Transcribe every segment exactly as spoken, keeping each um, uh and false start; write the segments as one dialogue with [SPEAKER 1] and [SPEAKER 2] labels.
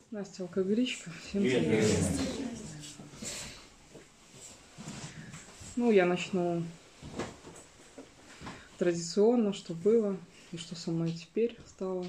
[SPEAKER 1] Настя алкоголичка. Всем
[SPEAKER 2] Привет,
[SPEAKER 1] привет.
[SPEAKER 2] привет.
[SPEAKER 1] Ну, я начну традиционно, что было и что со мной теперь стало.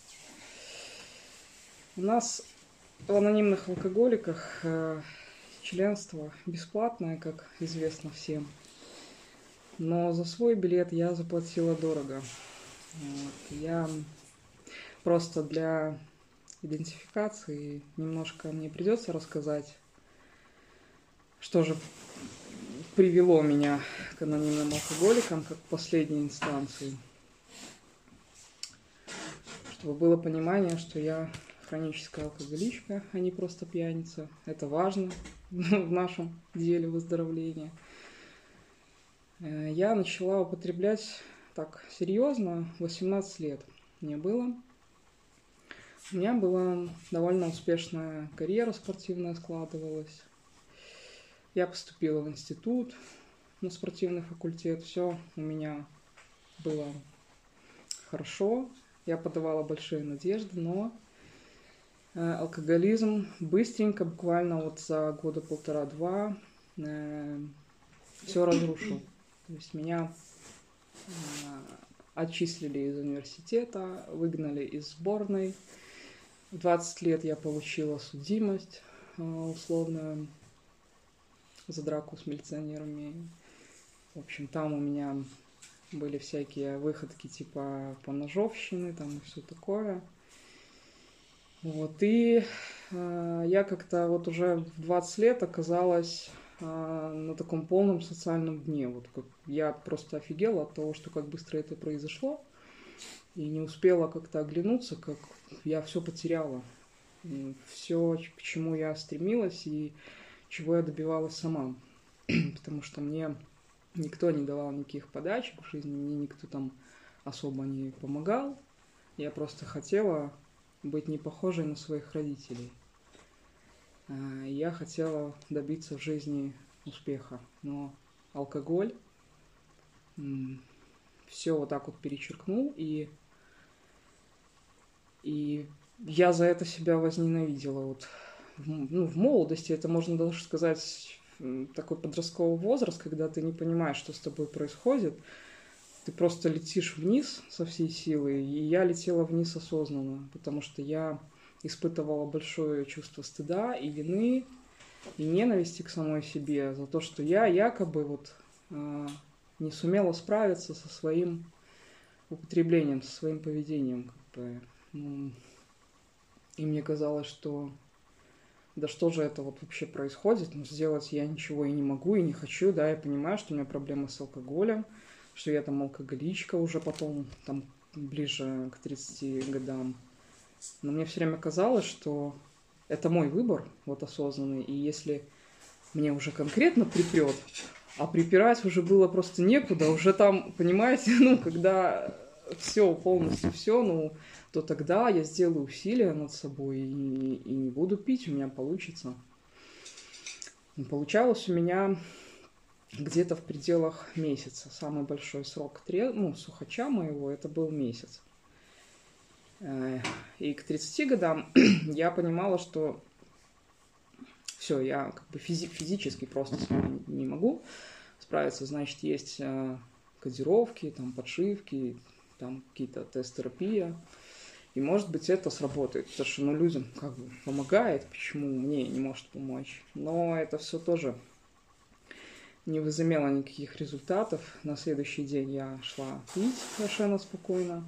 [SPEAKER 1] У нас в анонимных алкоголиках э, членство бесплатное, как известно всем. Но за свой билет я заплатила дорого. Вот. Я просто для идентификации немножко мне придется рассказать, что же привело меня к анонимным алкоголикам, как к последней инстанции. Чтобы было понимание, что я хроническая алкоголичка, а не просто пьяница. Это важно в нашем деле выздоровления. Я начала употреблять так серьезно, восемнадцать лет мне было. У меня была довольно успешная карьера спортивная складывалась. Я поступила в институт на спортивный факультет. Все у меня было хорошо. Я подавала большие надежды, но алкоголизм быстренько, буквально вот за года полтора-два, все разрушил. То есть меня отчислили из университета, выгнали из сборной. В двадцать лет я получила судимость условную за драку с милиционерами. В общем, там у меня были всякие выходки типа поножовщины, там и все такое. Вот, и э, я как-то вот уже в двадцать лет оказалась э, на таком полном социальном дне. Вот как я просто офигела от того, что как быстро это произошло. И не успела как-то оглянуться, как я все потеряла. Все, к чему я стремилась и чего я добивалась сама. Потому что мне никто не давал никаких подачек в жизни, мне никто там особо не помогал. Я просто хотела быть не похожей на своих родителей. Я хотела добиться в жизни успеха. Но алкоголь все вот так вот перечеркнул, и, и я за это себя возненавидела. Вот, ну, в молодости, это можно даже сказать, такой подростковый возраст, когда ты не понимаешь, что с тобой происходит. Ты просто летишь вниз со всей силы, и я летела вниз осознанно, потому что я испытывала большое чувство стыда и вины, и ненависти к самой себе за то, что я якобы вот э, не сумела справиться со своим употреблением, со своим поведением. Как бы. Ну, и мне казалось, что да что же это вот вообще происходит, ну, сделать я ничего и не могу, и не хочу, да, я понимаю, что у меня проблемы с алкоголем, что я там алкоголичка уже потом, там, ближе к тридцати годам. Но мне все время казалось, что это мой выбор, вот осознанный, и если мне уже конкретно припрет, а припирать уже было просто некуда, уже там, понимаете, ну, когда все, полностью все, ну, то тогда я сделаю усилия над собой и, и не буду пить, у меня получится. И получалось у меня где-то в пределах месяца. Самый большой срок ну, сухача моего это был месяц. И к тридцати годам я понимала, что все, я как бы физи- физически просто не могу справиться. Значит, есть кодировки, там, подшивки, там какие-то тест-терапия. И, может быть, это сработает, потому что ну, людям как бы помогает, почему мне не может помочь. Но это все тоже не возымело никаких результатов. На следующий день я шла пить совершенно спокойно.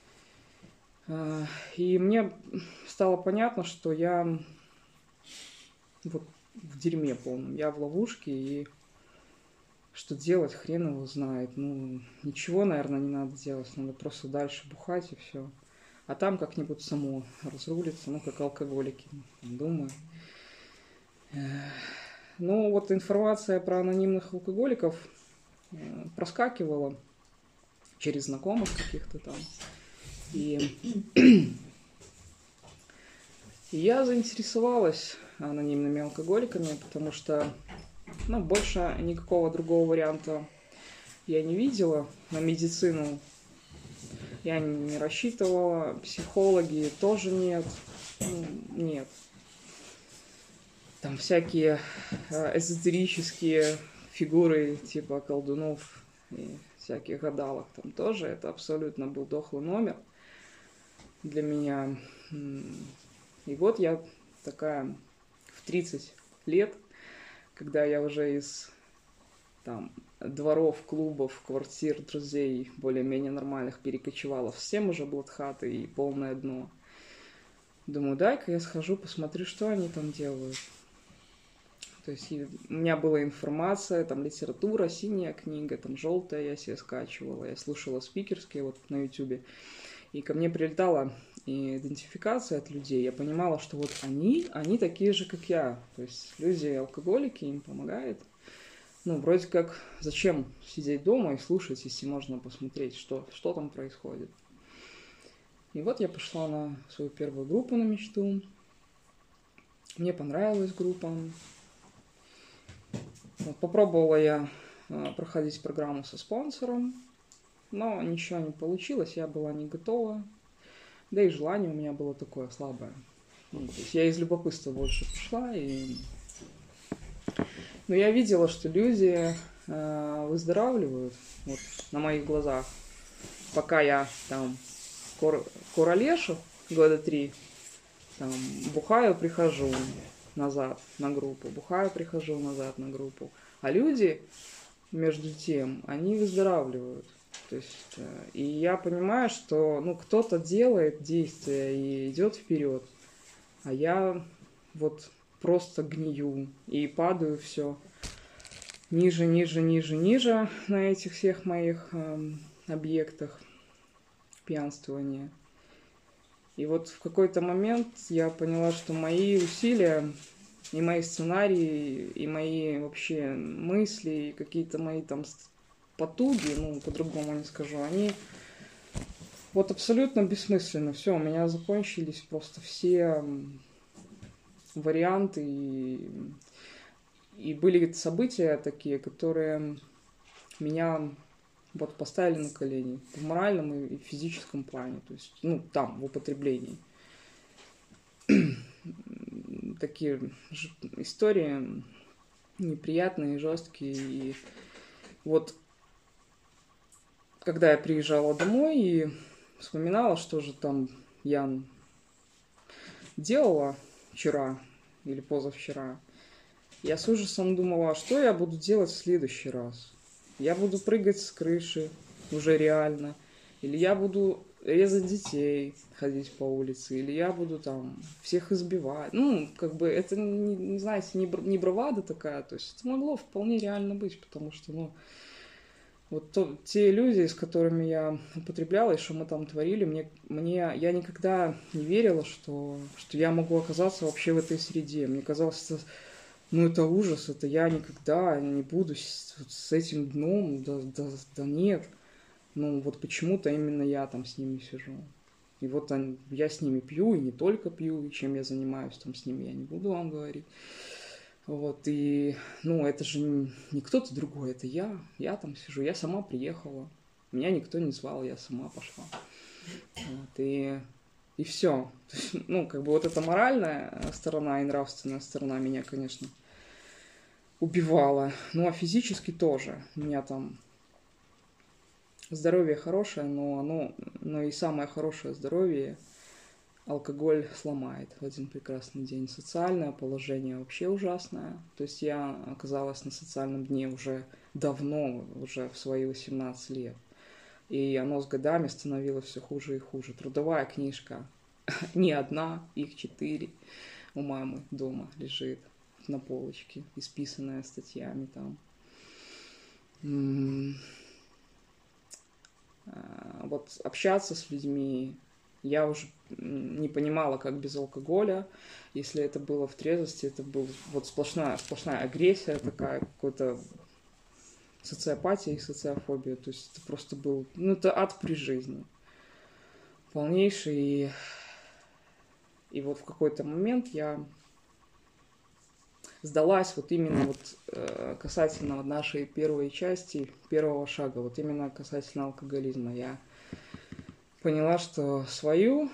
[SPEAKER 1] И мне стало понятно, что я вот в дерьме полном, я в ловушке, и что делать, хрен его знает. Ну, ничего, наверное, не надо делать, надо просто дальше бухать и все. А там как-нибудь само разрулится, ну, как алкоголики, думаю. Ну, вот информация про анонимных алкоголиков проскакивала через знакомых каких-то там. И, и я заинтересовалась анонимными алкоголиками, потому что, ну, больше никакого другого варианта я не видела. На медицину Я не рассчитывала, психологи тоже нет. Ну, нет. Там всякие эзотерические фигуры типа колдунов и всяких гадалок там тоже. Это абсолютно был дохлый номер для меня. И вот я такая в тридцать лет, когда я уже из там дворов, клубов, квартир, друзей более-менее нормальных перекочевала в совсем уже блатхаты и полное дно. Думаю, дай-ка я схожу, посмотрю, что они там делают. То есть у меня была информация, там литература, синяя книга, там желтая я себе скачивала, я слушала спикерские вот на ютубе. И ко мне прилетала идентификация от людей. Я понимала, что вот они, они такие же, как я. То есть люди-алкоголики, им помогает. Ну, вроде как, зачем сидеть дома и слушать, если можно посмотреть, что, что там происходит. И вот я пошла на свою первую группу на мечту. Мне понравилась группа. Вот, попробовала я э, проходить программу со спонсором, но ничего не получилось, я была не готова. Да и желание у меня было такое слабое. Ну, то есть я из любопытства больше пошла. И... Но я видела, что люди э, выздоравливают вот, на моих глазах. Пока я там кур... куролешу года три, там, бухаю, прихожу назад на группу, бухаю, прихожу назад на группу. А люди, между тем, они выздоравливают. То есть, и я понимаю, что ну, кто-то делает действия и идет вперед, а я вот просто гнию и падаю все ниже, ниже, ниже, ниже на этих всех моих э, объектах пьянствования. И вот в какой-то момент я поняла, что мои усилия и мои сценарии, и мои вообще мысли, и какие-то мои там потуги, ну, по-другому не скажу, они вот абсолютно бессмысленны. Все, у меня закончились просто все варианты, и, и были события такие, которые меня вот поставили на колени в моральном и физическом плане, то есть, ну, там, в употреблении. Такие истории неприятные, жесткие, и вот когда я приезжала домой и вспоминала, что же там я делала вчера или позавчера, я с ужасом думала, что я буду делать в следующий раз. Я буду прыгать с крыши уже реально, или я буду резать детей, ходить по улице, или я буду там всех избивать. Ну, как бы это, не, не знаете, не бравада такая, то есть это могло вполне реально быть, потому что, ну, вот то, те люди, с которыми я употребляла, и что мы там творили, мне, мне, я никогда не верила, что, что я могу оказаться вообще в этой среде. Мне казалось, это, ну, это ужас, это я никогда не буду с, вот, с этим дном, да, да, да нет. Ну, вот почему-то именно я там с ними сижу. И вот он, я с ними пью, и не только пью, и чем я занимаюсь там с ними, я не буду вам говорить. Вот, и, ну, это же не, не кто-то другой, это я. Я там сижу, я сама приехала. Меня никто не звал, я сама пошла. Вот, и, и все. Ну, как бы вот эта моральная сторона и нравственная сторона меня, конечно, убивала. Ну, а физически тоже. У меня там здоровье хорошее, но оно, но и самое хорошее здоровье алкоголь сломает в один прекрасный день. Социальное положение вообще ужасное. То есть я оказалась на социальном дне уже давно, уже в свои восемнадцать лет. И оно с годами становилось все хуже и хуже. Трудовая книжка не одна, их четыре у мамы дома лежит на полочке, исписанная статьями там. Вот общаться с людьми, я уже не понимала, как без алкоголя. Если это было в трезвости, это была вот сплошная, сплошная агрессия такая, какой-то социопатия и социофобия. То есть это просто был, ну, это ад при жизни. Полнейший. И, и вот в какой-то момент я сдалась вот именно вот э, касательно нашей первой части, первого шага, вот именно касательно алкоголизма. Я поняла, что свою,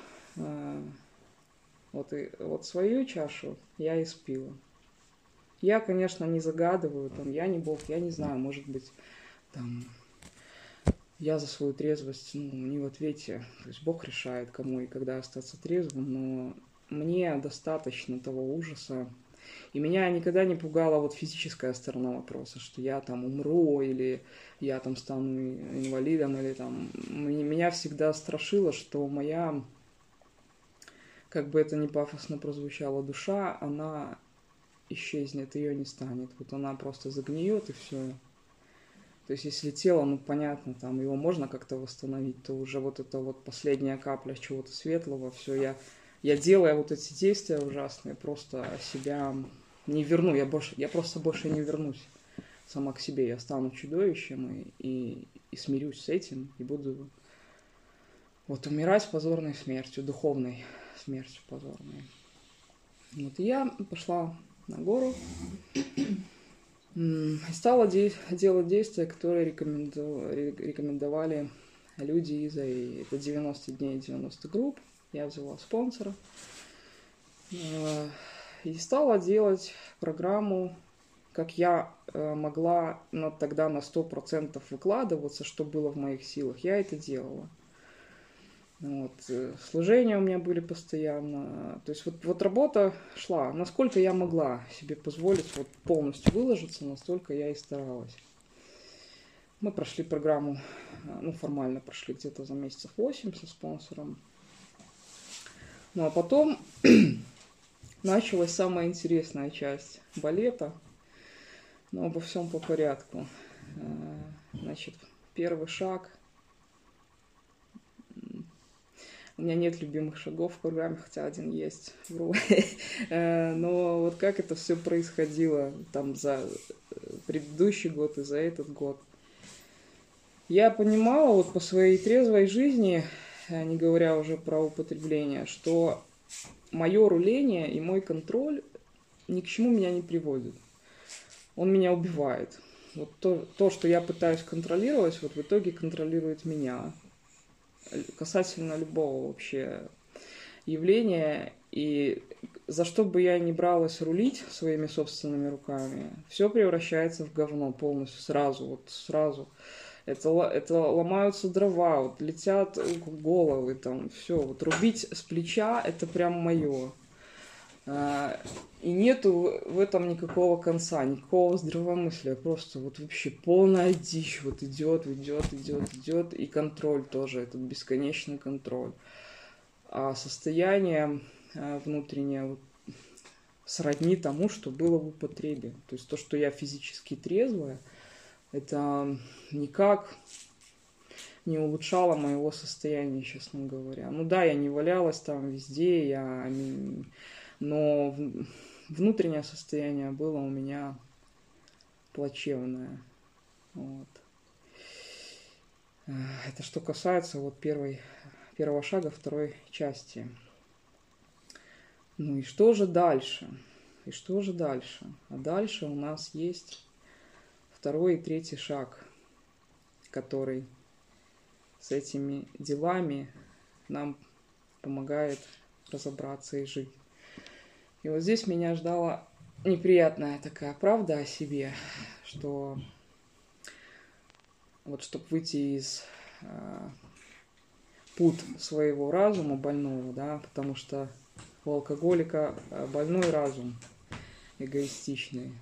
[SPEAKER 1] вот, и, вот свою чашу я испила. Я, конечно, не загадываю, там, я не Бог, я не знаю, может быть, там, я за свою трезвость, ну, не в ответе. То есть Бог решает, кому и когда остаться трезвым, но мне достаточно того ужаса. И меня никогда не пугала вот физическая сторона вопроса, что я там умру, или я там стану инвалидом, или там... Меня всегда страшило, что моя, как бы это ни пафосно прозвучало, душа, она исчезнет, ее не станет. Вот она просто загниет, и все. То есть, если тело, ну, понятно, там, его можно как-то восстановить, то уже вот это вот последняя капля чего-то светлого, все, я, я делая вот эти действия ужасные, просто себя не верну, я, больше, я просто больше не вернусь сама к себе, я стану чудовищем и, и, и смирюсь с этим, и буду вот умирать позорной смертью, духовной смертью позорной. Вот, и я пошла на гору, и стала де- делать действия, которые рекомендовали, рекомендовали люди из АИ. Это девяносто дней, девяносто групп. Я взяла спонсора. И стала делать программу, как я могла на, тогда на сто процентов выкладываться, что было в моих силах. Я это делала. Вот. Служения у меня были постоянно. То есть вот, вот работа шла. Насколько я могла себе позволить вот полностью выложиться, настолько я и старалась. Мы прошли программу, ну формально прошли где-то за месяцев восемь со спонсором. Ну а потом началась самая интересная часть балета. Но обо всем по порядку. Значит, первый шаг. У меня нет любимых шагов в программе, хотя один есть. Но вот как это все происходило там за предыдущий год и за этот год. Я понимала вот по своей трезвой жизни, не говоря уже про употребление, что мое руление и мой контроль ни к чему меня не приводит. Он меня убивает. Вот то, то, что я пытаюсь контролировать, вот в итоге контролирует меня. Касательно любого вообще явления. И за что бы я ни бралась рулить своими собственными руками, все превращается в говно полностью, сразу, вот сразу. Это, это ломаются дрова, вот летят головы, там, все. Вот рубить с плеча — это прям мое. И нету в этом никакого конца, никакого здравомыслия, просто вот вообще полная дичь, вот идет, идет, идет, идет, и контроль тоже, этот бесконечный контроль. А состояние внутреннее вот сродни тому, что было в употребе. То есть то, что я физически трезвая, это никак не улучшало моего состояния, честно говоря. Ну да, я не валялась там везде, я... но внутреннее состояние было у меня плачевное. Вот. Это что касается вот первой, первого шага второй части. Ну и что же дальше? И что же дальше? А дальше у нас есть второй и третий шаг, который с этими делами нам помогает разобраться и жить. И вот здесь меня ждала неприятная такая правда о себе, что вот чтобы выйти из э, пут своего разума больного, да, потому что у алкоголика больной разум, эгоистичный.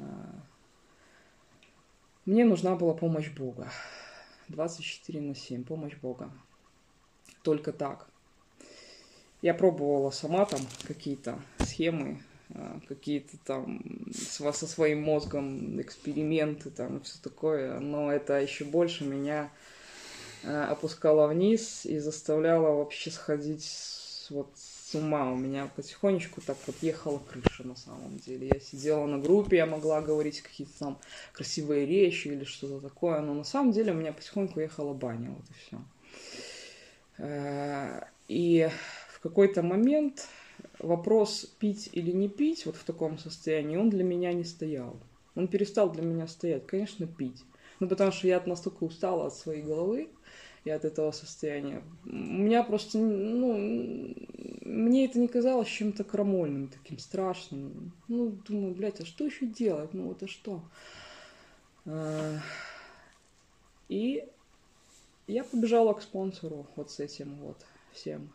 [SPEAKER 1] Мне нужна была помощь Бога. двадцать четыре на семь, помощь Бога. Только так. Я пробовала сама там какие-то схемы, какие-то там со своим мозгом эксперименты там и все такое, но это еще больше меня опускало вниз и заставляло вообще сходить вот с ума. У меня потихонечку так вот ехала крыша на самом деле. Я сидела на группе, я могла говорить какие-то там красивые речи или что-то такое, но на самом деле у меня потихоньку ехала баня, вот и все. И в какой-то момент вопрос пить или не пить вот в таком состоянии, он для меня не стоял. Он перестал для меня стоять. Конечно, пить. Ну, потому что я настолько устала от своей головы, и от этого состояния. У меня просто, ну, мне это не казалось чем-то крамольным, таким страшным. Ну, думаю, блядь, а что еще делать? Ну, это что? И я побежала к спонсору вот с этим вот всем.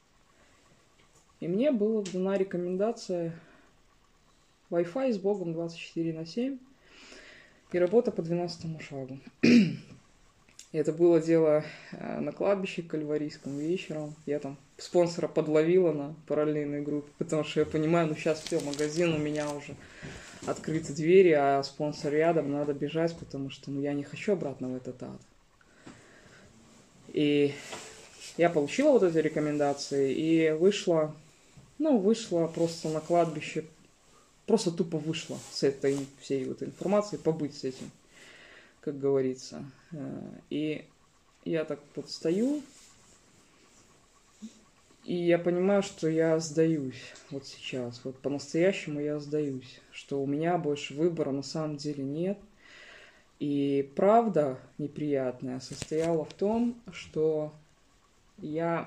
[SPEAKER 1] И мне была дана рекомендация Wi-Fi с Богом двадцать четыре на семь и работа по двенадцатому шагу. И это было дело на кладбище кальварийском вечером. Я там спонсора подловила на параллельной группе, потому что я понимаю, ну сейчас все, магазин у меня уже открыты двери, а спонсор рядом, надо бежать, потому что ну, я не хочу обратно в этот ад. И я получила вот эти рекомендации и вышла, ну, вышла просто на кладбище, просто тупо вышла с этой всей вот информацией, побыть с этим, как говорится. И я так вот стою, и я понимаю, что я сдаюсь вот сейчас, вот по-настоящему я сдаюсь, что у меня больше выбора на самом деле нет. И правда неприятная состояла в том, что я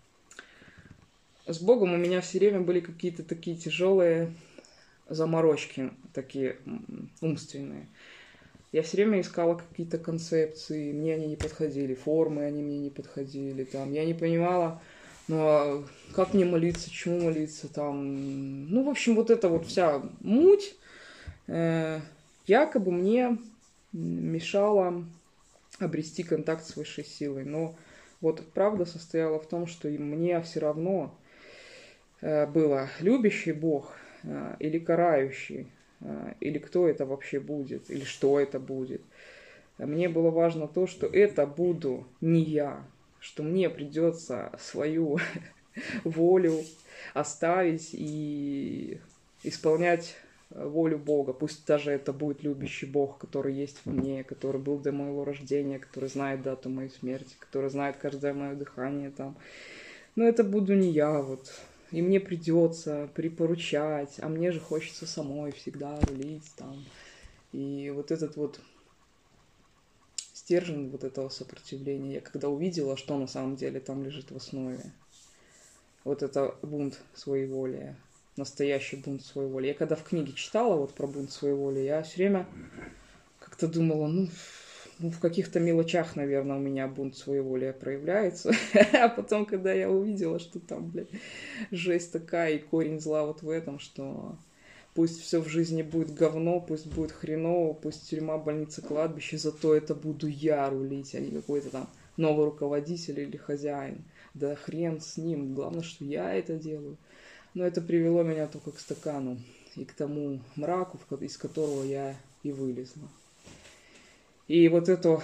[SPEAKER 1] с Богом у меня все время были какие-то такие тяжелые заморочки, такие умственные. Я все время искала какие-то концепции, мне они не подходили, формы они мне не подходили, там, я не понимала, ну, а как мне молиться, чему молиться, там, ну, в общем, вот эта вот вся муть э, якобы мне мешала обрести контакт с высшей силой, но вот правда состояла в том, что мне все равно э, было любящий Бог э, или карающий, или кто это вообще будет, или что это будет. Мне было важно то, что это буду не я, что мне придется свою волю оставить и исполнять волю Бога. Пусть даже это будет любящий Бог, который есть во мне, который был до моего рождения, который знает дату моей смерти, который знает каждое мое дыхание там. Но это буду не я, вот. И мне придется припоручать, а мне же хочется самой всегда рулить там. И вот этот вот стержень вот этого сопротивления, я когда увидела, что на самом деле там лежит в основе. Вот это бунт своеволия, настоящий бунт своеволия. Я когда в книге читала вот про бунт своеволия, я все время как-то думала, ну, ну, в каких-то мелочах, наверное, у меня бунт своеволия проявляется. А потом, когда я увидела, что там, блядь, жесть такая, и корень зла вот в этом, что пусть все в жизни будет говно, пусть будет хреново, пусть тюрьма, больница, кладбище, зато это буду я рулить, а не какой-то там новый руководитель или хозяин. Да хрен с ним, главное, что я это делаю. Но это привело меня только к стакану и к тому мраку, из которого я и вылезла. И вот эту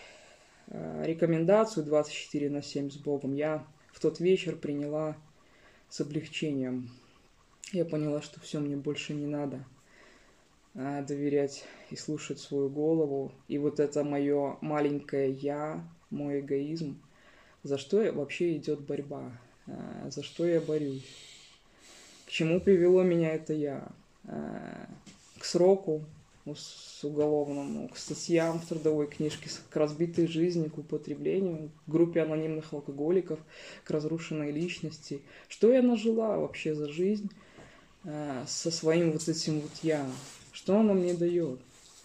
[SPEAKER 1] э, рекомендацию двадцать четыре на семь с Богом я в тот вечер приняла с облегчением. Я поняла, что все, мне больше не надо э, доверять и слушать свою голову. И вот это мое маленькое я, мой эгоизм, за что вообще идет борьба, э, за что я борюсь. К чему привело меня это я? Э, к сроку, с уголовному, к статьям в трудовой книжке, к разбитой жизни, к употреблению, к группе анонимных алкоголиков, к разрушенной личности. Что я нажила вообще за жизнь э, со своим вот этим вот я? Что оно мне дает?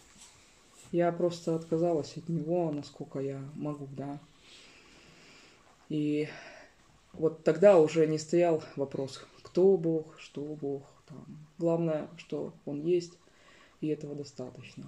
[SPEAKER 1] Я просто отказалась от него, насколько я могу, да. И вот тогда уже не стоял вопрос, кто Бог, что Бог. Там. Главное, что Он есть, и этого достаточно.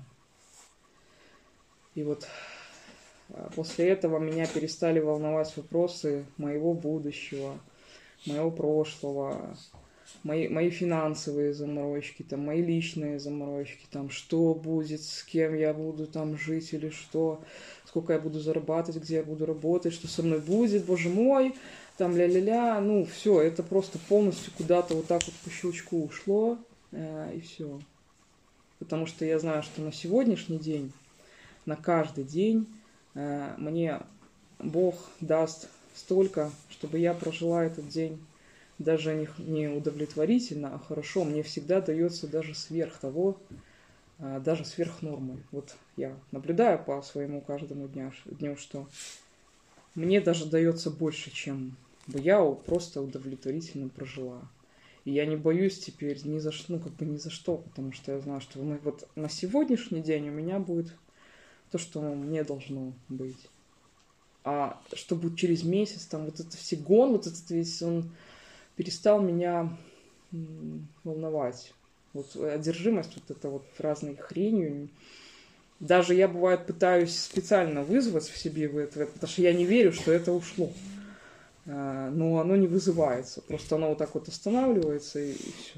[SPEAKER 1] И вот после этого меня перестали волновать вопросы моего будущего, моего прошлого, мои, мои финансовые заморочки, там, мои личные заморочки, там, что будет, с кем я буду там жить или что, сколько я буду зарабатывать, где я буду работать, что со мной будет, боже мой, там ля-ля-ля, ну, все, это просто полностью куда-то вот так вот по щелчку ушло, э, и все. Потому что я знаю, что на сегодняшний день, на каждый день э, мне Бог даст столько, чтобы я прожила этот день даже не, не удовлетворительно, а хорошо. Мне всегда дается даже сверх того, э, даже сверх нормы. Вот я наблюдаю по своему каждому дню, дню, что мне даже дается больше, чем бы я просто удовлетворительно прожила. И я не боюсь теперь ни за что, ну, как бы ни за что, потому что я знаю, что ну, вот на сегодняшний день у меня будет то, что мне должно быть. А что будет через месяц, там вот это все гон, вот этот весь, он перестал меня м, волновать. Вот одержимость вот это вот разной хренью. Даже я, бывает, пытаюсь специально вызвать в себе в это, потому что я не верю, что это ушло. Но оно не вызывается. Просто оно вот так вот останавливается, и, и все.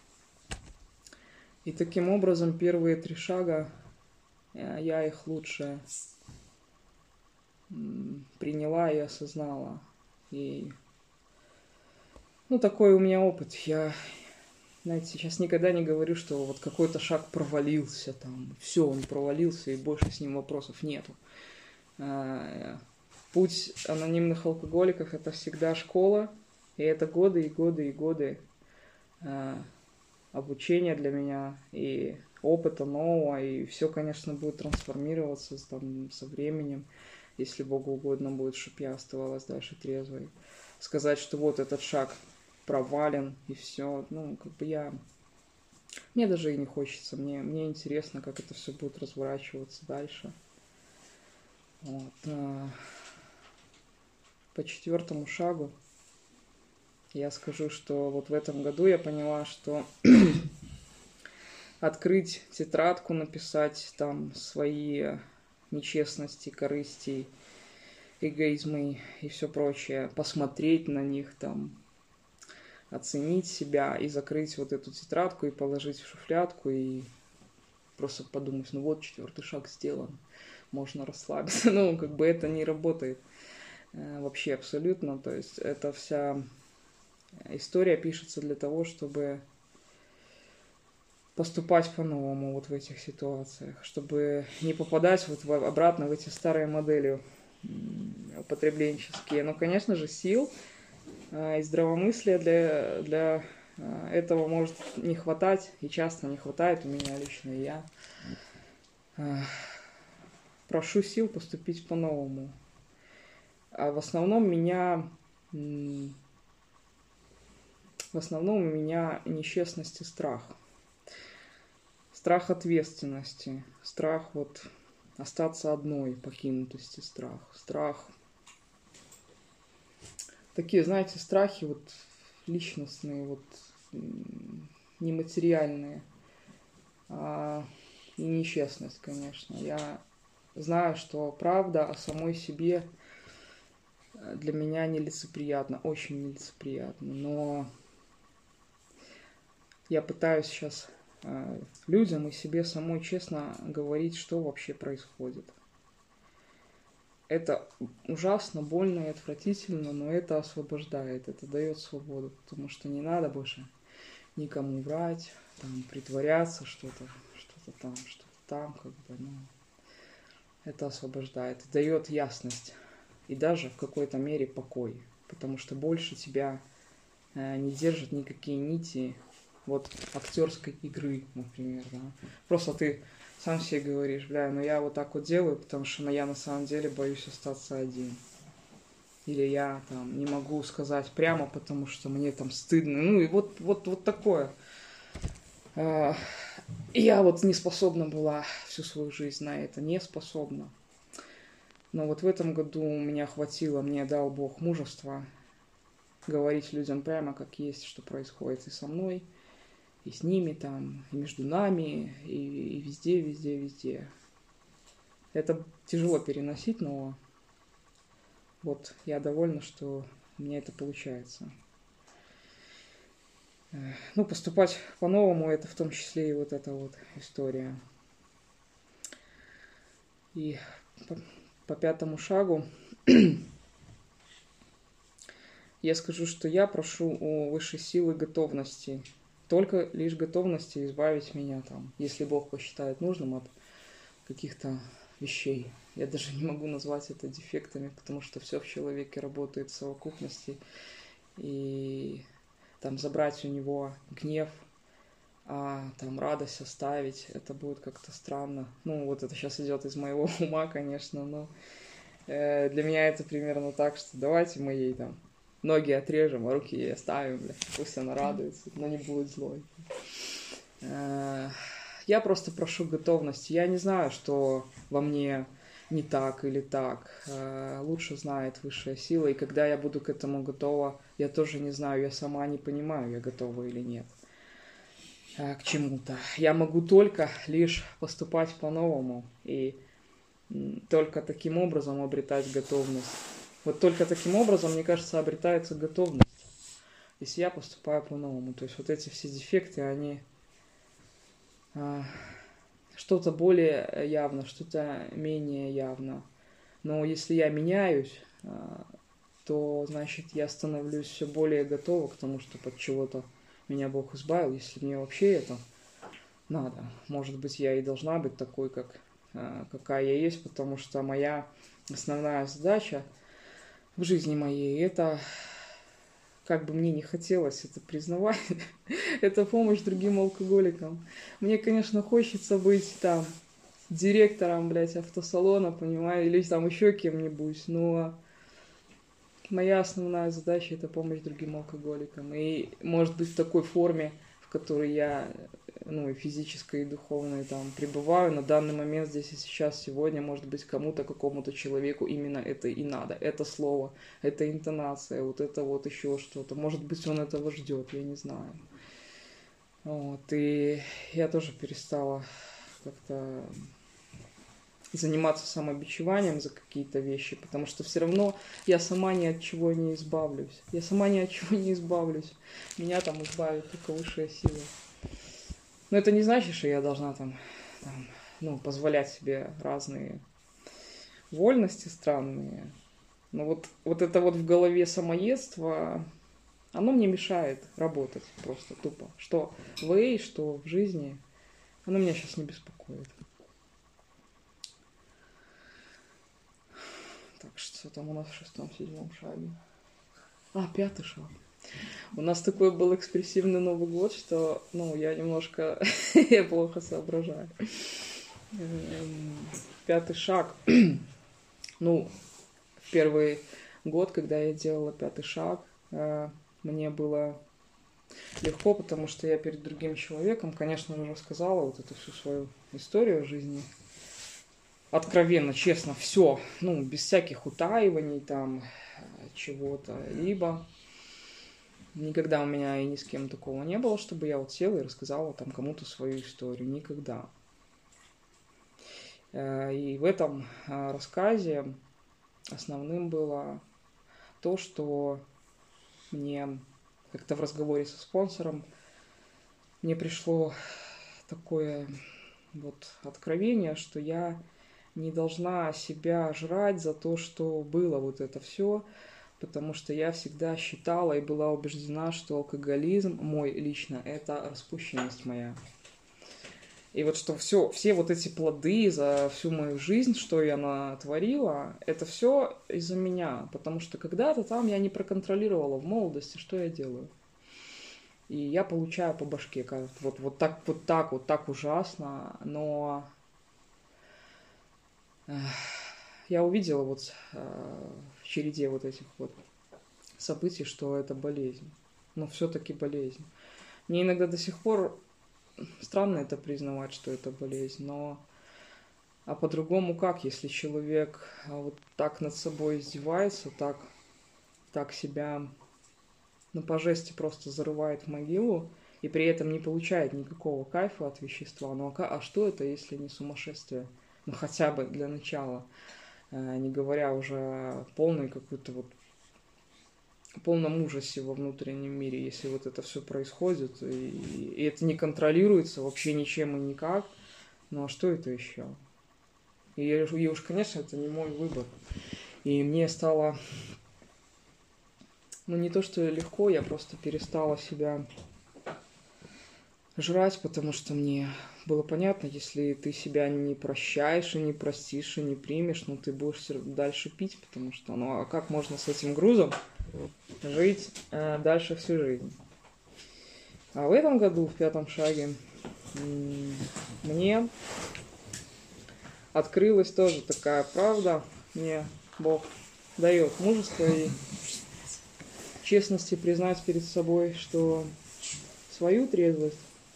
[SPEAKER 1] И таким образом первые три шага, я их лучше приняла и осознала. И, ну, такой у меня опыт. Я, знаете, сейчас никогда не говорю, что вот какой-то шаг провалился, там, все, он провалился, и больше с ним вопросов нету. Путь анонимных алкоголиков – это всегда школа, и это годы и годы и годы обучения для меня, и опыта нового, и все, конечно, будет трансформироваться там, со временем, если Богу угодно будет, чтобы я оставалась дальше трезвой. Сказать, что вот этот шаг провален, и все, ну, как бы я... Мне даже и не хочется, мне, мне интересно, как это все будет разворачиваться дальше. Вот. По четвертому шагу я скажу, что вот в этом году я поняла, что открыть тетрадку, написать там свои нечестности, корысти, эгоизмы и все прочее, посмотреть на них там, оценить себя и закрыть вот эту тетрадку и положить в шуфлядку и просто подумать, ну вот четвертый шаг сделан, можно расслабиться. Ну, как бы это не работает вообще абсолютно. То есть эта вся история пишется для того, чтобы поступать по-новому вот в этих ситуациях, чтобы не попадать вот в, обратно в эти старые модели употребленческие. Но, конечно же, сил и здравомыслия для, для этого может не хватать, и часто не хватает у меня лично. И я прошу сил поступить по-новому. А в основном меня... В основном у меня нечестность и страх. Страх ответственности. Страх вот остаться одной, покинутости страх. Страх. Такие, знаете, страхи вот личностные, вот нематериальные. А, и нечестность, конечно. Я знаю, что правда о самой себе для меня нелицеприятно, очень нелицеприятно, но я пытаюсь сейчас э, людям и себе самой честно говорить, что вообще происходит. Это ужасно, больно и отвратительно, но это освобождает, это дает свободу, потому что не надо больше никому врать, там, притворяться, что-то, что-то там, что-то там, как бы, ну, это освобождает, дает ясность и даже в какой-то мере покой, потому что больше тебя э, не держат никакие нити вот актерской игры, например, да. Просто ты сам себе говоришь, бля, ну я вот так вот делаю, потому что ну, я на самом деле боюсь остаться один. Или я там не могу сказать прямо, потому что мне там стыдно. Ну и вот, вот, вот такое. Я вот не способна была всю свою жизнь на это, не способна. Но вот в этом году меня хватило, мне дал Бог мужества говорить людям прямо, как есть, что происходит и со мной, и с ними там, и между нами, и, и везде, везде, везде. Это тяжело переносить, но вот я довольна, что у меня это получается. Ну, поступать по-новому, это в том числе и вот эта вот история. И по, по пятому шагу я скажу, что я прошу у высшей силы готовности, только лишь готовности избавить меня там, если Бог посчитает нужным, от каких-то вещей. Я даже не могу назвать это дефектами, потому что все в человеке работает в совокупности. И там забрать у него гнев, а там радость оставить, это будет как-то странно. Ну, вот это сейчас идет из моего ума, конечно, но Для меня это примерно так, что давайте мы ей там ноги отрежем, а руки ей оставим, бля. Пусть она радуется, но не будет злой. Я просто прошу готовности. Я не знаю, что во мне не так или так. Лучше знает высшая сила. И когда я буду к этому готова, я тоже не знаю, я сама не понимаю, я готова или нет к чему-то. Я могу только лишь поступать по-новому. И только таким образом обретать готовность. Вот только таким образом, мне кажется, обретается готовность, если я поступаю по-новому. То есть вот эти все дефекты, они а, что-то более явно, что-то менее явно. Но если я меняюсь, а, то, значит, я становлюсь все более готова к тому, что от чего-то меня Бог избавил, если мне вообще это надо. Может быть, я и должна быть такой, как, а, какая я есть, потому что моя основная задача в жизни моей, это, как бы мне не хотелось это признавать, это помощь другим алкоголикам. Мне, конечно, хочется быть там директором, блядь, автосалона, понимаю, или там еще кем-нибудь, но моя основная задача — это помощь другим алкоголикам. И, может быть, в такой форме, в которой я, ну, и физической, и духовной там пребываю на данный момент здесь и сейчас, сегодня, может быть, кому-то, какому-то человеку именно это и надо. Это слово, это интонация, вот это вот еще что-то. Может быть, он этого ждет, я не знаю. Вот, и я тоже перестала как-то заниматься самобичеванием за какие-то вещи, потому что все равно я сама ни от чего не избавлюсь. Я сама ни от чего не избавлюсь. Меня там избавит только высшая сила. Но это не значит, что я должна там, там ну, позволять себе разные вольности странные. Но вот, вот это вот в голове самоедство, оно мне мешает работать просто тупо. Что в эй, что в жизни, оно меня сейчас не беспокоит. Так, что там у нас в шестом-седьмом шаге? А, пятый шаг. У нас такой был экспрессивный Новый год, что, ну, я немножко я плохо соображаю. Пятый шаг. Ну, в первый год, когда я делала пятый шаг, мне было легко, потому что я перед другим человеком, конечно же, рассказала вот эту всю свою историю жизни. Откровенно, честно, все, ну, без всяких утаиваний там, чего-то, либо никогда у меня и ни с кем такого не было, чтобы я вот села и рассказала там кому-то свою историю, никогда. И в этом рассказе основным было то, что мне как-то в разговоре со спонсором мне пришло такое вот откровение, что я не должна себя жрать за то, что было вот это все, потому что я всегда считала и была убеждена, что алкоголизм мой лично — это распущенность моя. И вот что все, все вот эти плоды за всю мою жизнь, что я натворила, это все из-за меня, потому что когда-то там я не проконтролировала в молодости, что я делаю. И я получаю по башке, как вот, вот так, вот так, вот так ужасно, но я увидела вот в череде вот этих вот событий, что это болезнь. Но все-таки болезнь. Мне иногда до сих пор странно это признавать, что это болезнь, но а по-другому как, если человек вот так над собой издевается, так, так себя ну, по жести просто зарывает в могилу и при этом не получает никакого кайфа от вещества. Ну а, а что это, если не сумасшествие? Ну хотя бы для начала, не говоря уже о полной какой-то вот полном ужасе во внутреннем мире, если вот это все происходит, и, и это не контролируется вообще ничем и никак. Ну а что это еще? И, и уж, конечно, это не мой выбор. И мне стало, ну не то что легко, я просто перестала себя жрать, потому что мне было понятно, если ты себя не прощаешь и не простишь и не примешь, ну ты будешь дальше пить, потому что, ну а как можно с этим грузом жить э, дальше всю жизнь? А в этом году, в пятом шаге, мне открылась тоже такая правда. Мне Бог дает мужество и честности признать перед собой, что свою трезвость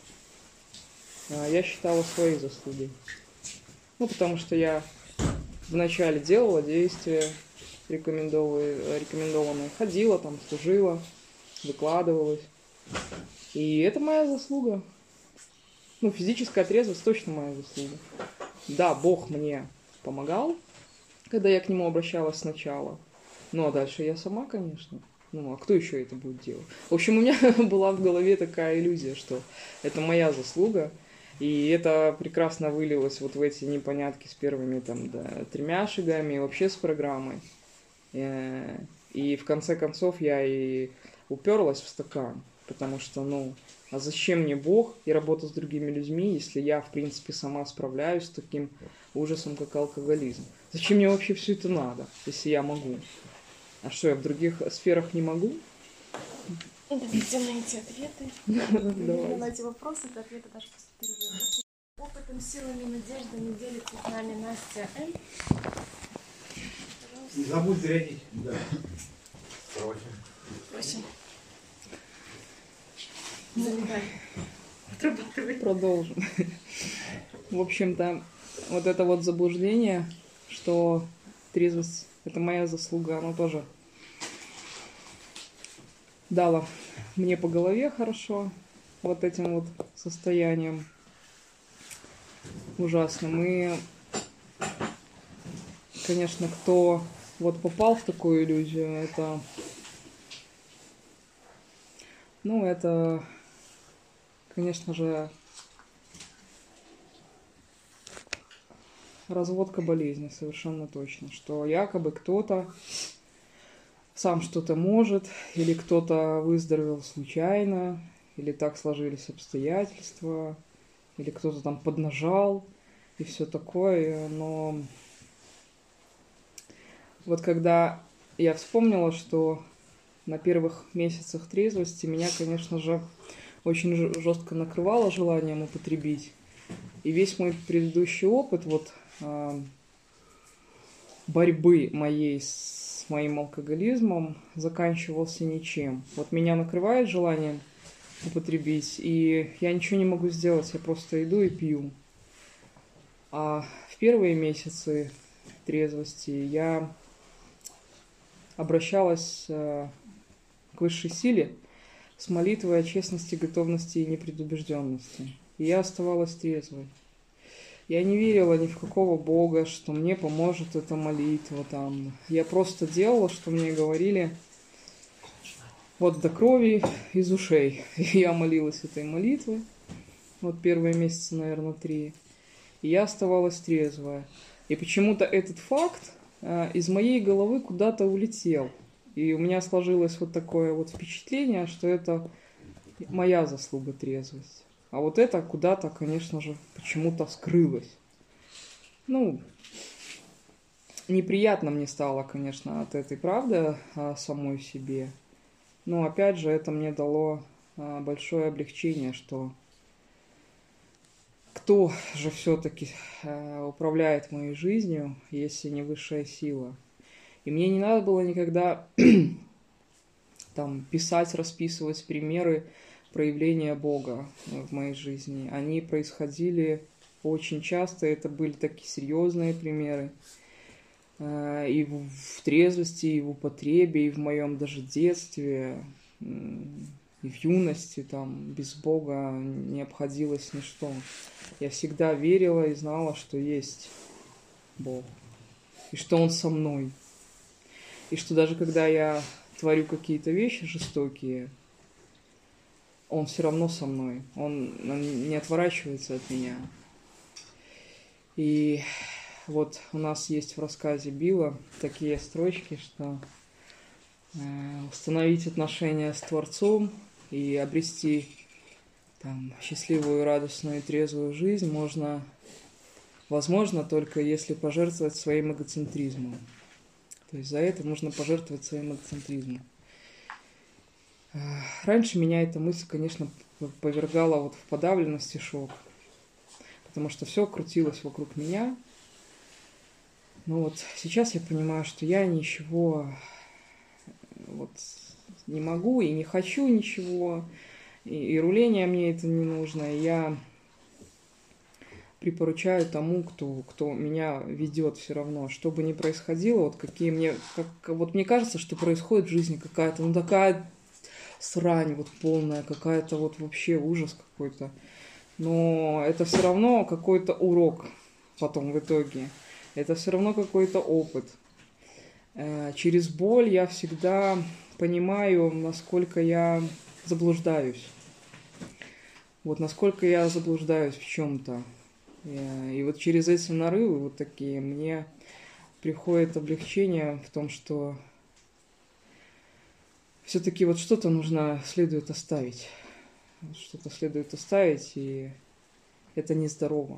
[SPEAKER 1] я считала своей заслугой. Ну, потому что я вначале делала действия рекомендованные, рекомендованные, ходила там, служила, выкладывалась. И это моя заслуга. Ну, физическая трезвость точно моя заслуга. Да, Бог мне помогал, когда я к Нему обращалась сначала. Ну, а дальше я сама, конечно. Ну, а кто еще это будет делать? В общем, у меня была в голове такая иллюзия, что это моя заслуга. И это прекрасно вылилось вот в эти непонятки с первыми там, да, тремя шагами, и вообще с программой. И в конце концов я и уперлась в стакан, потому что, ну, а зачем мне Бог и работа с другими людьми, если я, в принципе, сама справляюсь с таким ужасом, как алкоголизм? Зачем мне вообще все это надо, если я могу? А что, я в других сферах не могу?
[SPEAKER 2] Давайте найти ответы. Давайте. На эти вопросы, ответы даже поступили. Опытом, силами, надеждами делится с нами Настя М.
[SPEAKER 3] Не забудь зарядить. Да.
[SPEAKER 2] Просим. Просим. Залетай. Отрабатывай.
[SPEAKER 1] Продолжим. В общем-то, вот это вот заблуждение, что трезвость — это моя заслуга, оно тоже дало мне по голове хорошо вот этим вот состоянием ужасным. И, конечно, кто вот попал в такую иллюзию, это, ну, это, конечно же, разводка болезни, совершенно точно, что якобы кто-то сам что-то может, или кто-то выздоровел случайно, или так сложились обстоятельства, или кто-то там поднажал, и все такое. Но вот когда я вспомнила, что на первых месяцах трезвости меня, конечно же, очень жестко накрывало желанием употребить. И весь мой предыдущий опыт вот борьбы моей с моим алкоголизмом заканчивался ничем. Вот меня накрывает желанием употребить, и я ничего не могу сделать, я просто иду и пью. А в первые месяцы трезвости я обращалась к высшей силе с молитвой о честности, готовности и непредубежденности. И я оставалась трезвой. Я не верила ни в какого Бога, что мне поможет эта молитва там. Я просто делала, что мне говорили, вот до крови из ушей. И я молилась этой молитвой, вот первые месяцы, наверное, три. И я оставалась трезвая. И почему-то этот факт э, из моей головы куда-то улетел. И у меня сложилось вот такое вот впечатление, что это моя заслуга трезвость. А вот это куда-то, конечно же, почему-то скрылось. Ну, неприятно мне стало, конечно, от этой правды о самой себе. Но, опять же, это мне дало большое облегчение, что кто же все-таки управляет моей жизнью, если не высшая сила. И мне не надо было никогда там писать, расписывать примеры проявления Бога в моей жизни. Они происходили очень часто, это были такие серьезные примеры. И в трезвости, и в употребе, и в моем даже детстве, и в юности, там, без Бога не обходилось ничто. Я всегда верила и знала, что есть Бог, и что Он со мной. И что даже когда я творю какие-то вещи жестокие, Он все равно со мной. Он, он не отворачивается от меня. И вот у нас есть в рассказе Билла такие строчки, что э, установить отношения с Творцом и обрести там счастливую, радостную и трезвую жизнь можно, возможно, только если пожертвовать своим эгоцентризмом. То есть за это нужно пожертвовать своим эгоцентризмом. Раньше меня эта мысль, конечно, повергала вот в подавленность и шок, потому что все крутилось вокруг меня. Но вот сейчас я понимаю, что я ничего вот не могу и не хочу ничего, и, и руление мне это не нужно. И я припоручаю тому, кто, кто меня ведет все равно, что бы ни происходило, вот какие мне, как, вот мне кажется, что происходит в жизни какая-то, ну такая срань вот полная, какая-то вот вообще ужас какой-то. Но это все равно какой-то урок потом в итоге. Это все равно какой-то опыт. Через боль я всегда понимаю, насколько я заблуждаюсь. Вот насколько я заблуждаюсь в чем-то. И вот через эти нарывы вот такие мне приходит облегчение в том, что все-таки вот что-то нужно, следует оставить. Что-то следует оставить, и это нездорово.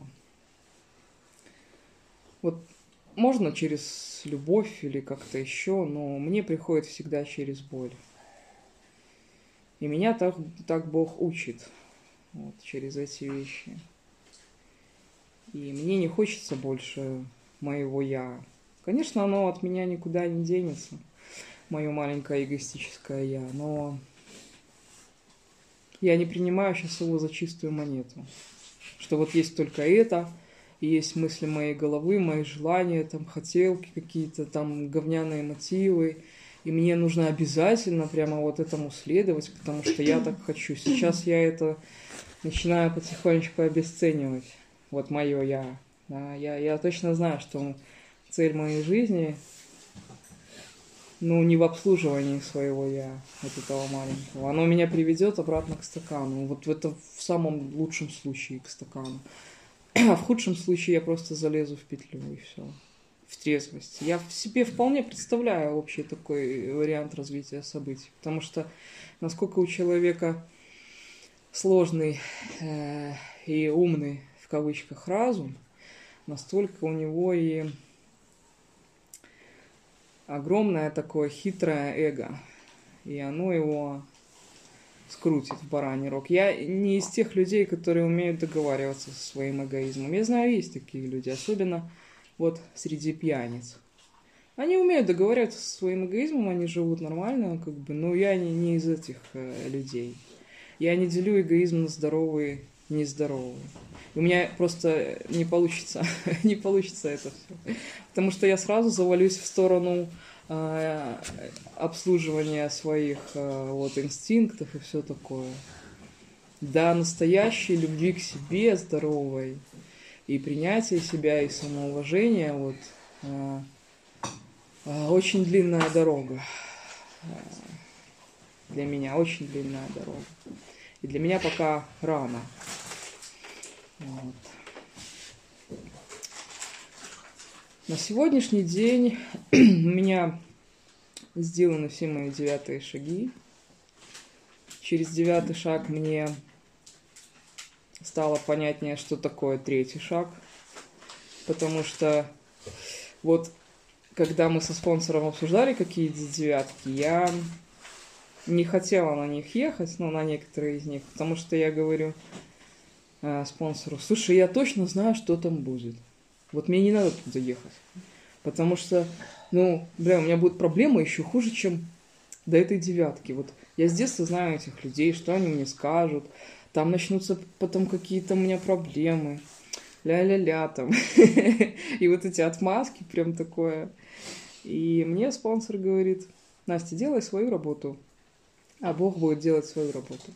[SPEAKER 1] Вот можно через любовь или как-то еще, но мне приходит всегда через боль. И меня так, так Бог учит вот, через эти вещи. И мне не хочется больше моего «я». Конечно, оно от меня никуда не денется, мое маленькое эгоистическое «я», но я не принимаю сейчас его за чистую монету. Что вот есть только это, и есть мысли моей головы, мои желания, там, хотелки какие-то, там, говняные мотивы, и мне нужно обязательно прямо вот этому следовать, потому что я так хочу. Сейчас я это начинаю потихонечку обесценивать. Вот мое «я». Да, я, я точно знаю, что цель моей жизни, ну, не в обслуживании своего «я», вот этого маленького. Оно меня приведет обратно к стакану. Вот это в самом лучшем случае к стакану. А в худшем случае я просто залезу в петлю, и все. В трезвость. Я в себе вполне представляю общий такой вариант развития событий. Потому что насколько у человека сложный э, и умный, в кавычках, разум, настолько у него и огромное такое хитрое эго. И оно его скрутит в бараний рог. Я не из тех людей, которые умеют договариваться со своим эгоизмом. Я знаю, есть такие люди, особенно вот среди пьяниц. Они умеют договариваться со своим эгоизмом, они живут нормально, как бы, но я не, не из этих э, людей. Я не делю эгоизм на здоровый и нездоровый. У меня просто не получится, не получится это все. Потому что я сразу завалюсь в сторону э, обслуживания своих э, вот, инстинктов и все такое. До настоящей любви к себе, здоровой, и принятия себя, и самоуважения, вот, э, э, очень длинная дорога. Для меня очень длинная дорога. И для меня пока рано. Вот. На сегодняшний день у меня сделаны все мои девятые шаги. Через девятый шаг мне стало понятнее, что такое третий шаг. Потому что вот когда мы со спонсором обсуждали какие-то девятки, я не хотела на них ехать, ну, на некоторые из них, потому что я говорю э, спонсору: слушай, я точно знаю, что там будет. Вот мне не надо туда ехать. Потому что, ну, бля, у меня будет проблема еще хуже, чем до этой девятки. Вот я с детства знаю этих людей, что они мне скажут. Там начнутся потом какие-то у меня проблемы. Ля-ля-ля там. И вот эти отмазки прям такое. И мне спонсор говорит: Настя, делай свою работу, а Бог будет делать свою работу.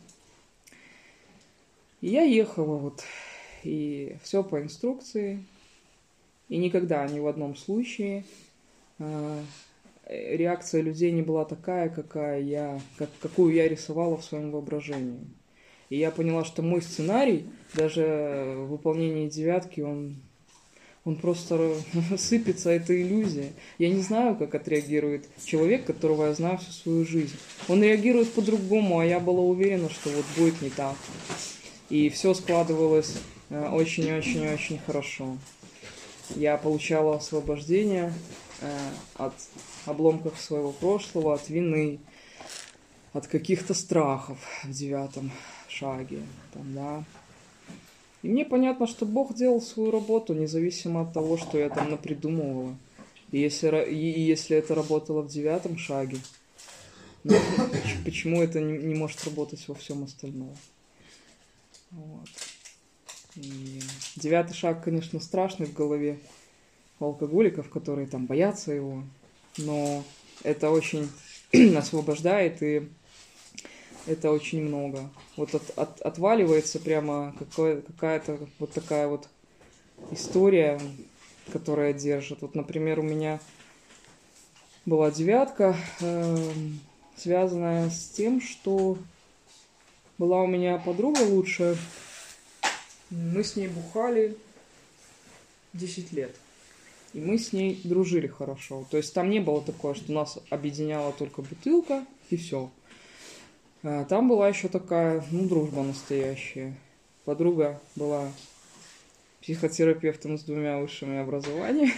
[SPEAKER 1] И я ехала вот, и все по инструкции. И никогда ни в одном случае э, реакция людей не была такая, какая я, как, какую я рисовала в своем воображении. И я поняла, что мой сценарий, даже в выполнении девятки, он, он просто сыпется, это иллюзия. Я не знаю, как отреагирует человек, которого я знаю всю свою жизнь. Он реагирует по-другому, а я была уверена, что вот будет не так. И все складывалось очень-очень-очень хорошо. Я получала освобождение э, от обломков своего прошлого, от вины, от каких-то страхов в девятом шаге. Там, да. И мне понятно, что Бог делал свою работу, независимо от того, что я там напридумывала. И если, и, и если это работало в девятом шаге, ну, почему это не, не может работать во всем остальном? Вот. И девятый шаг, конечно, страшный в голове у алкоголиков, которые там боятся его, но это очень освобождает, и это очень много. Вот от, от, отваливается прямо какое, какая-то вот такая вот история, которая держит. Вот, например, у меня была девятка, э, связанная с тем, что была у меня подруга лучшая. Мы с ней бухали десять лет. И мы с ней дружили хорошо. То есть там не было такого, что нас объединяла только бутылка, и все. А там была еще такая, ну, дружба настоящая. Подруга была психотерапевтом с двумя высшими образованиями.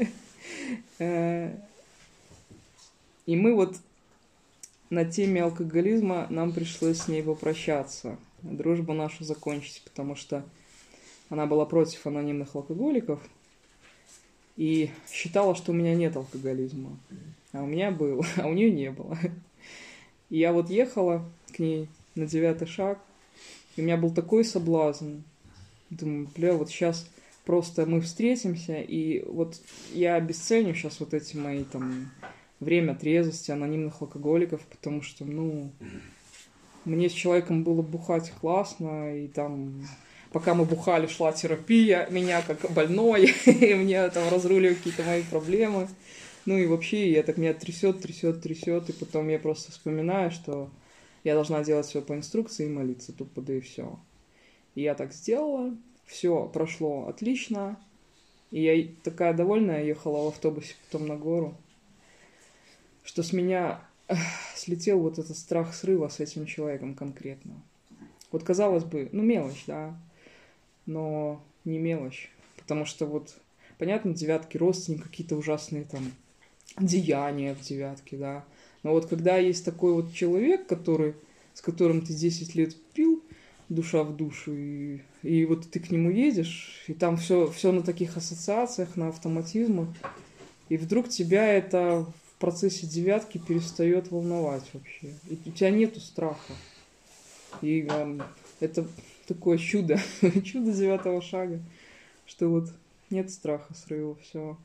[SPEAKER 1] И мы вот на теме алкоголизма нам пришлось с ней попрощаться. Дружбу нашу закончить, потому что она была против анонимных алкоголиков и считала, что у меня нет алкоголизма. А у меня был, а у нее не было. И я вот ехала к ней на девятый шаг, и у меня был такой соблазн. Думаю, бля, вот сейчас просто мы встретимся, и вот я обесценю сейчас вот эти мои там время трезвости анонимных алкоголиков, потому что, ну, мне с человеком было бухать классно, и там, пока мы бухали, шла терапия, меня как больной, и мне там разруливали какие-то мои проблемы. Ну и вообще, я так меня трясет, трясет, трясет, и потом я просто вспоминаю, что я должна делать все по инструкции и молиться тупо, да и все. И я так сделала, все прошло отлично, и я такая довольная ехала в автобусе потом на гору, что с меня эх, слетел вот этот страх срыва с этим человеком конкретно. Вот казалось бы, ну мелочь, да, но не мелочь, потому что вот, понятно, девятки родственники, какие-то ужасные там деяния в девятке, да, но вот когда есть такой вот человек, который, с которым ты десять лет пил, душа в душу, и, и вот ты к нему едешь, и там все, все на таких ассоциациях, на автоматизмах, и вдруг тебя это в процессе девятки перестает волновать вообще. И у тебя нету страха. И э, это такое чудо, чудо девятого шага, что вот нет страха срыва, все.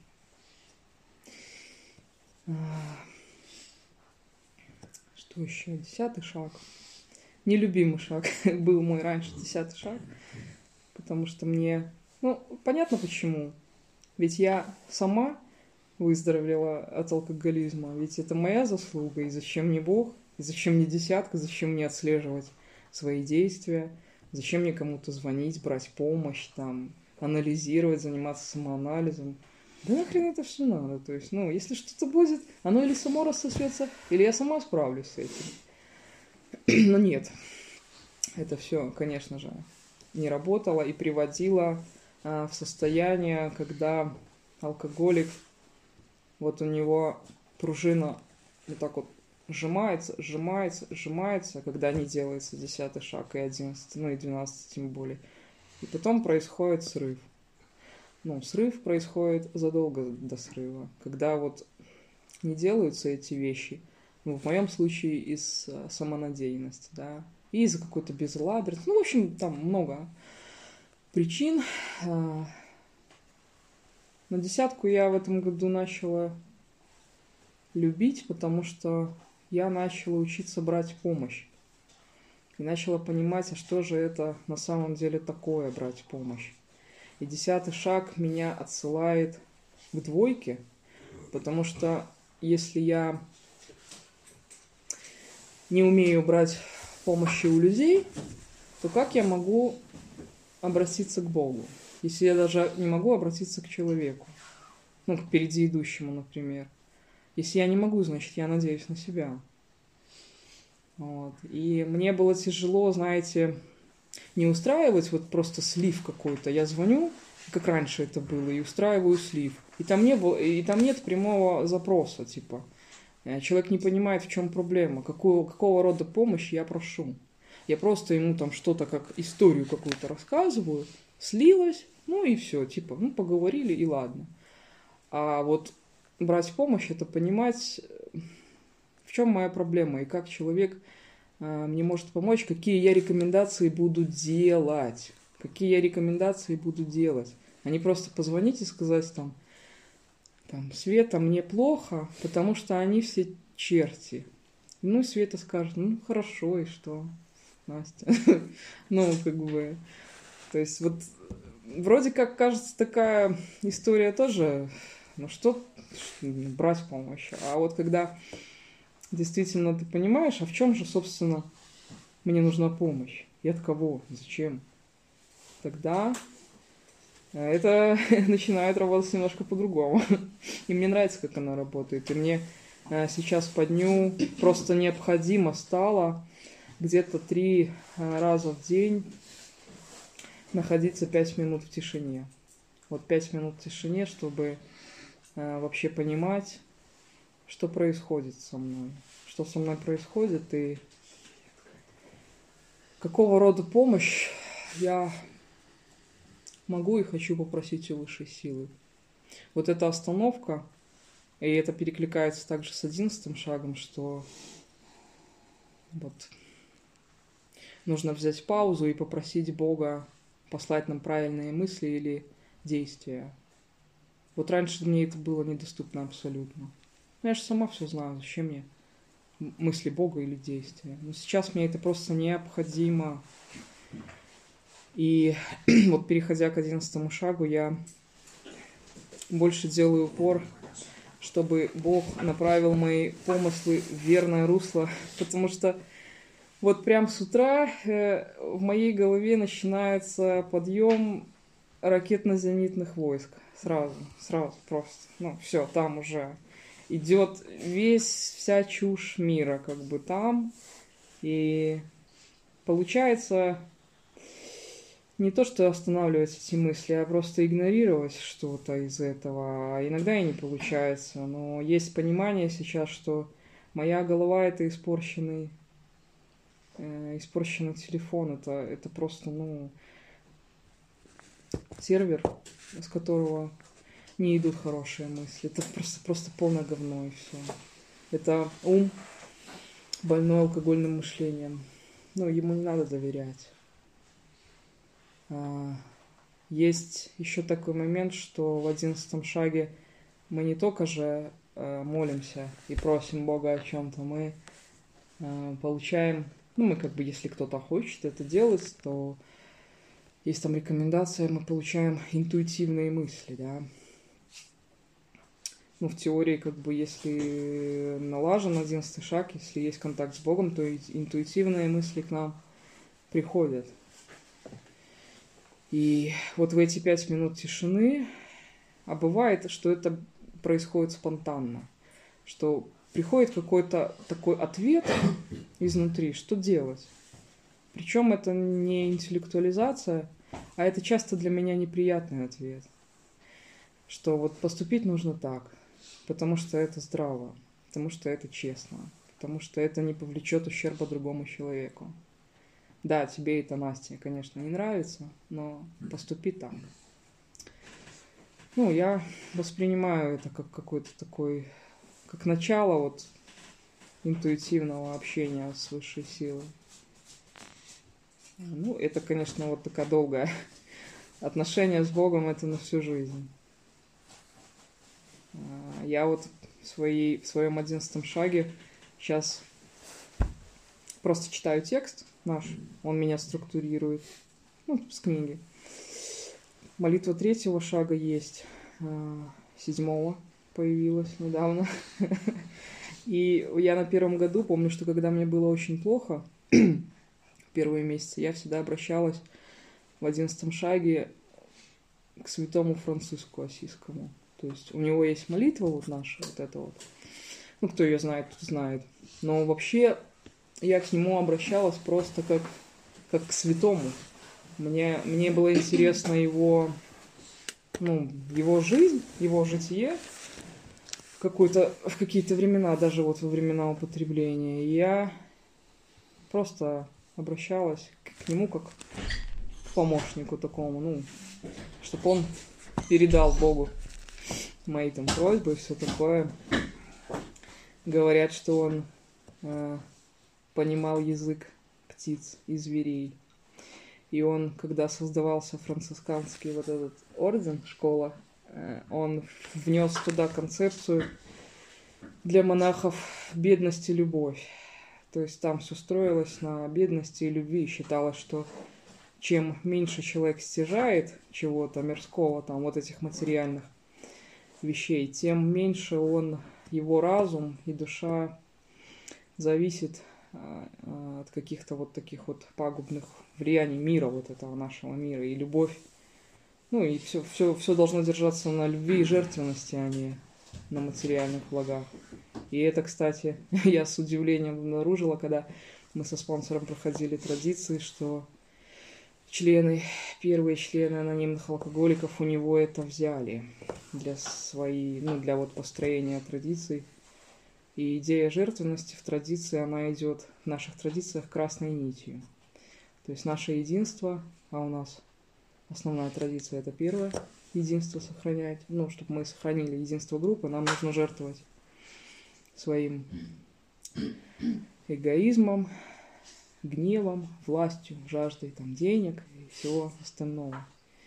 [SPEAKER 1] Что еще? Десятый шаг. Нелюбимый шаг был мой раньше, десятый шаг, потому что мне... Ну, понятно почему. Ведь я сама выздоровела от алкоголизма, ведь это моя заслуга, и зачем мне Бог, и зачем мне десятка, зачем мне отслеживать свои действия, зачем мне кому-то звонить, брать помощь, там, анализировать, заниматься самоанализом. Да нахрен это все надо, то есть, ну, если что-то будет, оно или само рассосется, или я сама справлюсь с этим. Но нет, это все, конечно же, не работало и приводило а, в состояние, когда алкоголик, вот у него пружина вот так вот сжимается, сжимается, сжимается, когда не делается десятый шаг и одиннадцатый, ну и двенадцатый тем более. И потом происходит срыв. Ну, срыв происходит задолго до срыва, когда вот не делаются эти вещи, ну, в моем случае из самонадеянности, да, и из-за какой-то безалаберности, ну, в общем, там много причин. Но десятку я в этом году начала любить, потому что я начала учиться брать помощь. И начала понимать, а что же это на самом деле такое брать помощь. И десятый шаг меня отсылает к двойке, потому что если я не умею брать помощи у людей, то как я могу обратиться к Богу, если я даже не могу обратиться к человеку, ну, к впереди идущему, например. Если я не могу, значит, я надеюсь на себя. Вот. И мне было тяжело, знаете, не устраивать вот просто слив какой-то. Я звоню, как раньше это было, и устраиваю слив. И там, не было, и там нет прямого запроса, типа. Человек не понимает, в чем проблема, какого, какого рода помощи я прошу. Я просто ему там что-то, как историю какую-то рассказываю, слилось, ну и все, типа, ну поговорили и ладно. А вот брать помощь, это понимать, в чем моя проблема и как человек э, мне может помочь, какие я рекомендации буду делать. Какие я рекомендации буду делать. А не просто позвонить и сказать там, там, Света, мне плохо, потому что они все черти. Ну, Света скажет, ну, хорошо, и что, Настя? Ну, как бы, то есть вот вроде как кажется такая история тоже, ну, что брать помощь. А вот когда действительно ты понимаешь, а в чем же, собственно, мне нужна помощь? И от кого? Зачем? Тогда это начинает работать немножко по-другому. И мне нравится, как она работает. И мне сейчас по дню просто необходимо стало где-то три раза в день находиться пять минут в тишине. Вот пять минут в тишине, чтобы вообще понимать, что происходит со мной. Что со мной происходит и какого рода помощь я могу и хочу попросить у высшей силы. Вот эта остановка, и это перекликается также с одиннадцатым шагом, что вот нужно взять паузу и попросить Бога послать нам правильные мысли или действия. Вот раньше мне это было недоступно абсолютно. Ну, я же сама все знаю, зачем мне мысли Бога или действия. Но сейчас мне это просто необходимо. И вот переходя к одиннадцатому шагу, я больше делаю упор, чтобы Бог направил мои помыслы в верное русло, потому что вот прям с утра э, в моей голове начинается подъем ракетно-зенитных войск. Сразу, сразу просто. Ну, все, там уже идет весь, вся чушь мира, как бы там. И получается не то, что останавливать эти мысли, а просто игнорировать что-то из этого. А иногда и не получается. Но есть понимание сейчас, что моя голова — это испорченный, э, испорченный телефон. Это, это просто, ну, сервер, с которого не идут хорошие мысли. Это просто, просто полное говно, и все. Это ум, больной алкогольным мышлением. Ну, ему не надо доверять. Есть еще такой момент, что в одиннадцатом шаге мы не только же молимся и просим Бога о чем-то, мы получаем, ну, мы как бы, если кто-то хочет это делать, то есть там рекомендация, мы получаем интуитивные мысли, да. Ну, в теории, как бы, если налажен одиннадцатый шаг, если есть контакт с Богом, то интуитивные мысли к нам приходят. И вот в эти пять минут тишины, а бывает, что это происходит спонтанно, что приходит какой-то такой ответ изнутри, что делать. Причем это не интеллектуализация, а это часто для меня неприятный ответ, что вот поступить нужно так, потому что это здраво, потому что это честно, потому что это не повлечет ущерба другому человеку. Да, тебе это, Настя, конечно, не нравится, но поступи так. Ну, я воспринимаю это как какой-то такой, как начало вот интуитивного общения с высшей силой. Ну, это, конечно, вот такая долгая отношение с Богом, это на всю жизнь. Я вот в, своей, в своем одиннадцатом шаге сейчас просто читаю текст наш, он меня структурирует, ну, с книги. Молитва третьего шага есть, седьмого появилась недавно. И я на первом году помню, что когда мне было очень плохо, первые месяцы, я всегда обращалась в одиннадцатом шаге к святому Франциску Осискому. То есть у него есть молитва вот наша, вот эта вот. Ну, кто ее знает, тот знает. Но вообще я к нему обращалась просто как, как к святому. Мне, мне было интересно его, ну, его жизнь, его житие в, какой-то, в какие-то времена, даже вот во времена употребления. И я просто обращалась к нему как к помощнику такому, ну, чтобы он передал Богу мои там просьбы и все такое. Говорят, что он э, понимал язык птиц и зверей. И он, когда создавался францисканский вот этот орден, школа, э, он внес туда концепцию для монахов бедность и любовь. То есть там все строилось на бедности и любви. Считалось, что чем меньше человек стяжает чего-то мирского, там вот этих материальных вещей, тем меньше он, его разум и душа зависит от каких-то вот таких вот пагубных влияний мира, вот этого нашего мира, и любовь. Ну и все, все, все должно держаться на любви и жертвенности, а не на материальных благах. И это, кстати, я с удивлением обнаружила, когда мы со спонсором проходили традиции, что члены, первые члены анонимных алкоголиков у него это взяли для своей, ну, для вот построения традиций. И идея жертвенности в традиции, она идет в наших традициях красной нитью. То есть наше единство, а у нас основная традиция это первое, единство сохранять. Ну, чтобы мы сохранили единство группы, нам нужно жертвовать своим эгоизмом, гневом, властью, жаждой там, денег и всего остального.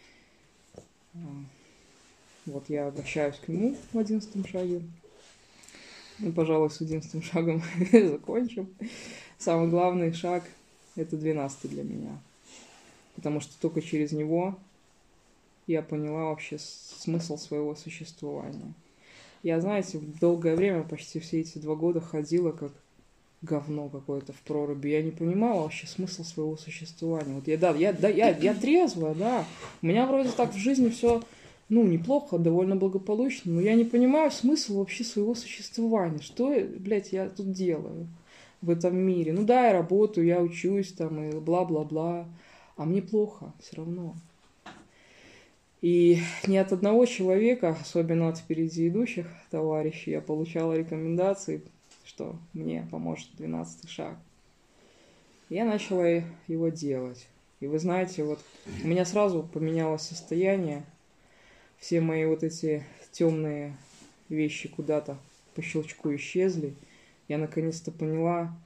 [SPEAKER 1] Вот я обращаюсь к нему в одиннадцатом шаге. Ну, пожалуй, с одиннадцатым шагом закончим. Самый главный шаг – это двенадцатый для меня. Потому что только через него я поняла вообще смысл своего существования. Я, знаете, долгое время, почти все эти два года ходила как говно какое-то в проруби. Я не понимала вообще смысл своего существования. Вот я, да, я, да, я, я трезвая, да. У меня вроде так в жизни все, ну, неплохо, довольно благополучно, но я не понимаю смысл вообще своего существования. Что, блядь, я тут делаю в этом мире? Ну да, я работаю, я учусь там и бла-бла-бла, а мне плохо все равно. И ни от одного человека, особенно от впереди идущих товарищей, я получала рекомендации, что мне поможет двенадцатый шаг. Я начала его делать. И вы знаете, вот у меня сразу поменялось состояние. Все мои вот эти темные вещи куда-то по щелчку исчезли. Я наконец-то поняла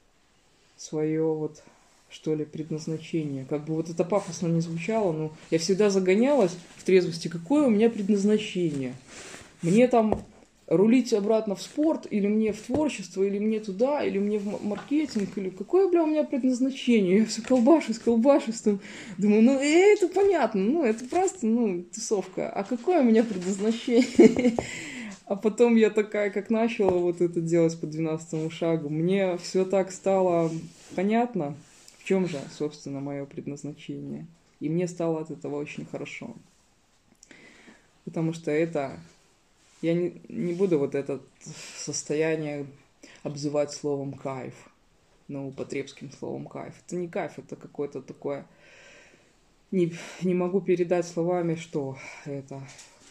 [SPEAKER 1] свое вот, что ли, предназначение. Как бы вот это пафосно не звучало, но я всегда загонялась в трезвости, какое у меня предназначение. Мне там рулить обратно в спорт, или мне в творчество, или мне туда, или мне в маркетинг, или какое, бля, у меня предназначение? Я все колбашусь, колбашусь, там, думаю, ну, э, это понятно, ну, это просто, ну, тусовка. А какое у меня предназначение? А потом я такая, как начала вот это делать по двенадцатому шагу, мне все так стало понятно, в чем же, собственно, мое предназначение. И мне стало от этого очень хорошо. Потому что это... Я не, не буду вот это состояние обзывать словом кайф, ну, употребским словом кайф. Это не кайф, это какое-то такое... Не, не могу передать словами, что это...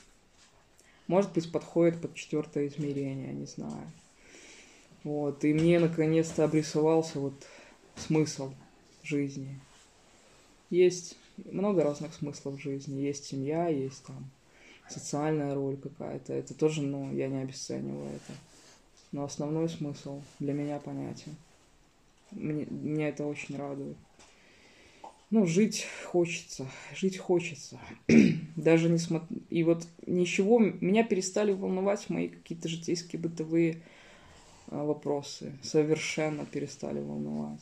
[SPEAKER 1] Может быть, подходит под четвертое измерение, не знаю. Вот, и мне наконец-то обрисовался вот смысл жизни. Есть много разных смыслов жизни. Есть семья, есть там социальная роль какая-то. Это тоже, ну, я не обесцениваю это. Но основной смысл для меня понятен. Мне, меня это очень радует. Ну, жить хочется. Жить хочется. Даже не смотр... И вот ничего... Меня перестали волновать мои какие-то житейские бытовые вопросы. Совершенно перестали волновать.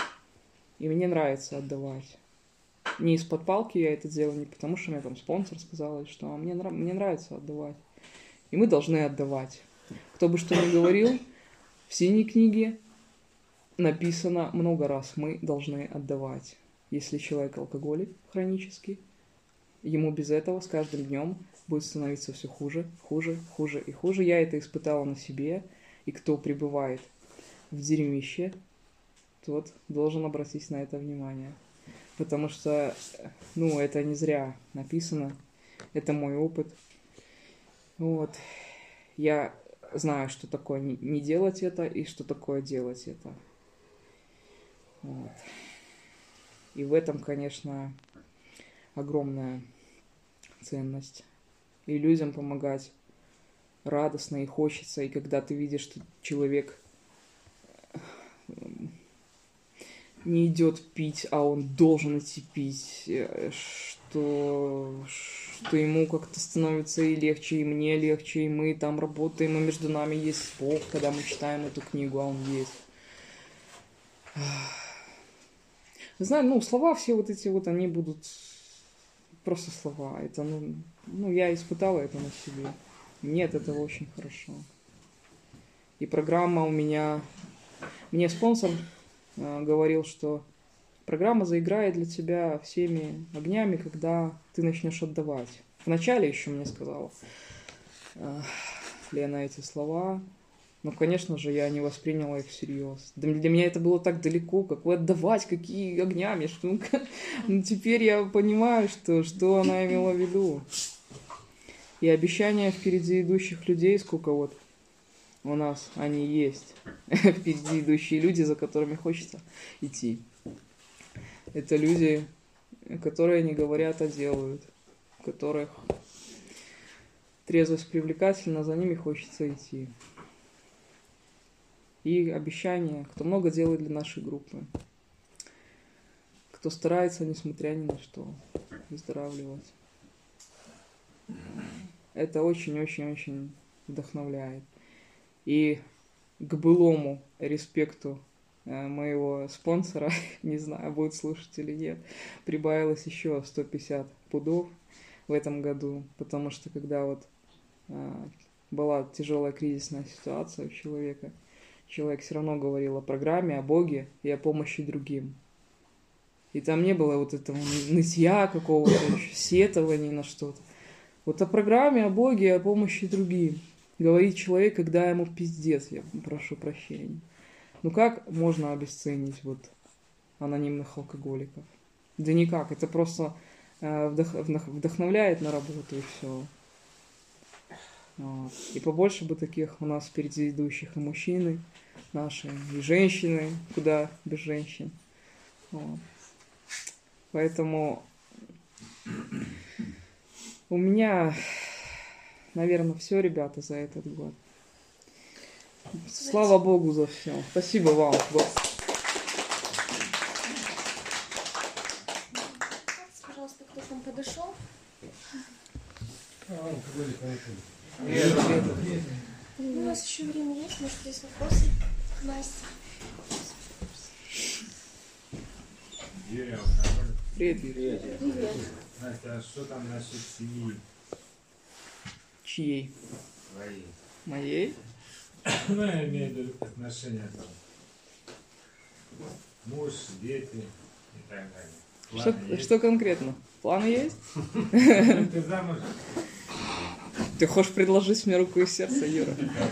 [SPEAKER 1] И мне нравится отдавать. Не из-под палки я это делаю, не потому что мне там спонсор сказал, что мне, нрав... мне нравится отдавать. И мы должны отдавать. Кто бы что ни говорил, в синей книге написано много раз, мы должны отдавать. Если человек алкоголик хронический, ему без этого с каждым днем будет становиться все хуже, хуже, хуже и хуже. Я это испытала на себе, и кто пребывает в дерьмище, тот должен обратить на это внимание. Потому что, ну, это не зря написано, это мой опыт. Вот. Я знаю, что такое не делать это и что такое делать это. Вот. И в этом, конечно, огромная ценность. И людям помогать радостно и хочется, и когда ты видишь, что человек не идет пить, а он должен идти пить, что, что ему как-то становится и легче, и мне легче, и мы там работаем, и между нами есть Бог, когда мы читаем эту книгу, а он есть. Знаю, ну, слова все вот эти вот, они будут просто слова. Это, ну, ну, я испытала это на себе. Мне от этого очень хорошо. И программа у меня... Мне спонсор э, говорил, что программа заиграет для тебя всеми огнями, когда ты начнешь отдавать. Вначале еще мне сказала э, Лена эти слова. Но, конечно же, я не восприняла их всерьез. Для меня это было так далеко, какой отдавать, какие огнями. Что... Ну, теперь я понимаю, что, что она имела в виду. И обещания впереди идущих людей, сколько вот у нас они есть. Впереди идущие люди, за которыми хочется идти. Это люди, которые не говорят, а делают. У которых трезвость привлекательна, за ними хочется идти. И обещания, кто много делает для нашей группы, кто старается, несмотря ни на что, выздоравливать. Это очень-очень-очень вдохновляет. И к былому респекту моего спонсора, не знаю, будет слушать или нет, прибавилось еще сто пятьдесят пудов в этом году, потому что когда вот была тяжелая кризисная ситуация у человека, человек все равно говорил о программе, о Боге и о помощи другим. И там не было вот этого нытья какого-то, сетования на что-то. Вот о программе, о Боге, о помощи другим. Говорит человек, когда ему пиздец, я прошу прощения. Ну как можно обесценить вот анонимных алкоголиков? Да никак, это просто вдох... вдохновляет на работу и все. Вот. И побольше бы таких у нас впереди идущих и мужчины наши, и женщины, куда без женщин. Вот. Поэтому у меня, наверное, все, ребята, за этот год. Слава Богу за все. Спасибо вам.
[SPEAKER 2] Пожалуйста, кто к вам подошел?
[SPEAKER 1] Привет, привет.
[SPEAKER 2] У нас еще время есть, может, есть вопросы? Настя.
[SPEAKER 3] Юрий,
[SPEAKER 1] Привет, Юрий.
[SPEAKER 2] Привет.
[SPEAKER 3] Настя, а что там насчет семьи
[SPEAKER 1] Чьей?
[SPEAKER 3] твоей?
[SPEAKER 1] Моей?
[SPEAKER 3] Ну, я имею в виду отношения там. Муж, дети и так далее.
[SPEAKER 1] Что, что конкретно? Планы есть?
[SPEAKER 3] Ты замужем?
[SPEAKER 1] Ты хочешь предложить мне руку и сердце, Юра?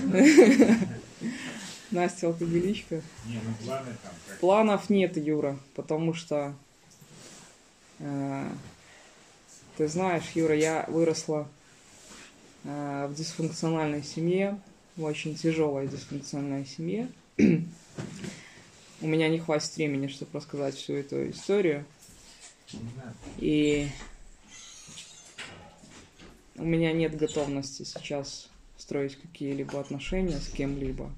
[SPEAKER 1] Настя алкоголичка.
[SPEAKER 3] Не, ну планы там. Как...
[SPEAKER 1] Планов нет, Юра, потому что э, ты знаешь, Юра, я выросла э, в дисфункциональной семье, в очень тяжелой дисфункциональной семье. У меня не хватит времени, чтобы рассказать всю эту историю. И у меня нет готовности сейчас строить какие-либо отношения с кем-либо.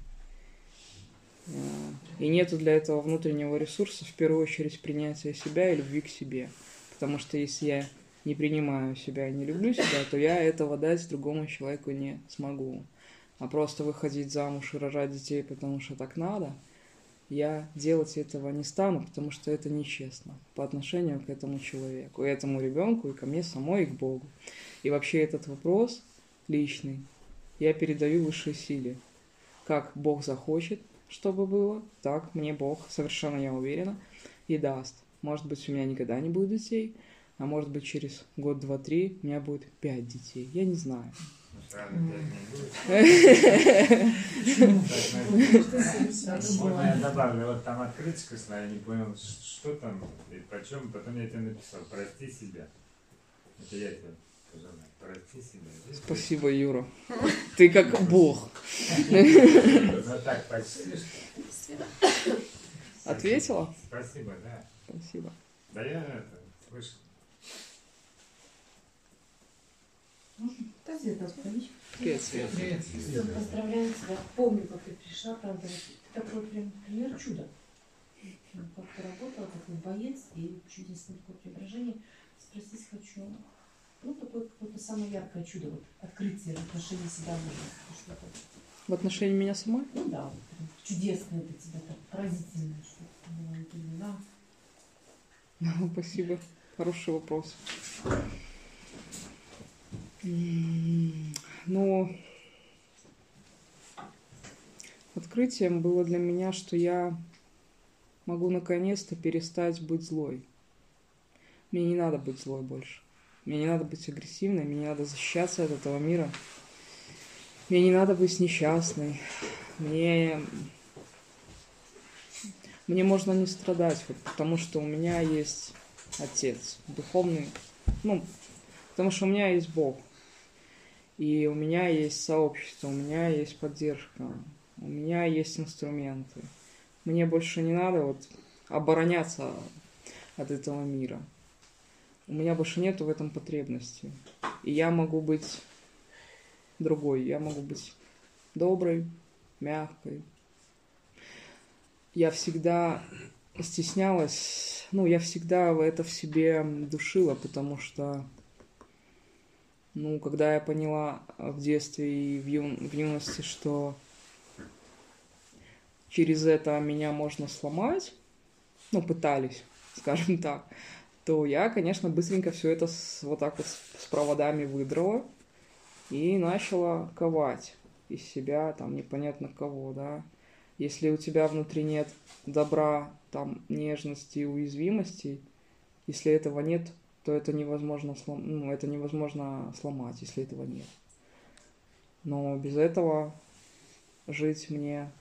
[SPEAKER 1] И нету для этого внутреннего ресурса, в первую очередь, принятия себя и любви к себе. Потому что если я не принимаю себя и не люблю себя, то я этого дать другому человеку не смогу. А просто выходить замуж и рожать детей, потому что так надо, я делать этого не стану, потому что это нечестно по отношению к этому человеку, и этому ребенку, и ко мне самой, и к Богу. И вообще этот вопрос личный я передаю высшей силе. Как Бог захочет, чтобы было, так мне Бог, совершенно я уверена, и даст. Может быть, у меня никогда не будет детей, а может быть, через год, два, три у меня будет пять детей. Я не знаю.
[SPEAKER 3] Можно я добавлю, вот там открыточка шла, я не понял, что там и почем, потом я тебе написал, прости себя. Это я тебе пожелаю, прости себя.
[SPEAKER 1] Спасибо, Юра. Ты как Бог.
[SPEAKER 3] Ну так, почти что.
[SPEAKER 1] Ответила?
[SPEAKER 3] Спасибо, да.
[SPEAKER 1] Спасибо.
[SPEAKER 3] Да я это слышал.
[SPEAKER 4] Можно? Да, где-то страничка.
[SPEAKER 1] Привет, Свет.
[SPEAKER 4] Привет, Свет. Поздравляю тебя. Помню, как ты пришла, правда. Ты такой прям пример чуда. Как ты работала, такой боец и чудесное такое преображение. Спросить хочу, ну, такое какое-то самое яркое чудо, вот, открытие в отношении себя мужа. Что-то.
[SPEAKER 1] В отношении меня самой?
[SPEAKER 4] Ну да, вот, прям чудесное для тебя, так, поразительное что-то было, ты поняла.
[SPEAKER 1] Спасибо. Хороший вопрос. Но открытием было для меня, что я могу наконец-то перестать быть злой. Мне не надо быть злой больше. Мне не надо быть агрессивной, мне не надо защищаться от этого мира. Мне не надо быть несчастной. Мне, мне можно не страдать, вот, потому что у меня есть Отец духовный. Ну, потому что у меня есть Бог. И у меня есть сообщество, у меня есть поддержка, у меня есть инструменты. Мне больше не надо вот обороняться от этого мира. У меня больше нету в этом потребности. И я могу быть другой. Я могу быть доброй, мягкой. Я всегда стеснялась, ну, я всегда это в себе душила, потому что, ну, когда я поняла в детстве и в, ю... в юности, что через это меня можно сломать, ну, пытались, скажем так, то я, конечно, быстренько все это с, вот так вот с проводами выдрала и начала ковать из себя там непонятно кого, да. Если у тебя внутри нет добра, там, нежности, уязвимости, если этого нет, то это невозможно, слом... ну, это невозможно сломать, если этого нет. Но без этого жить мне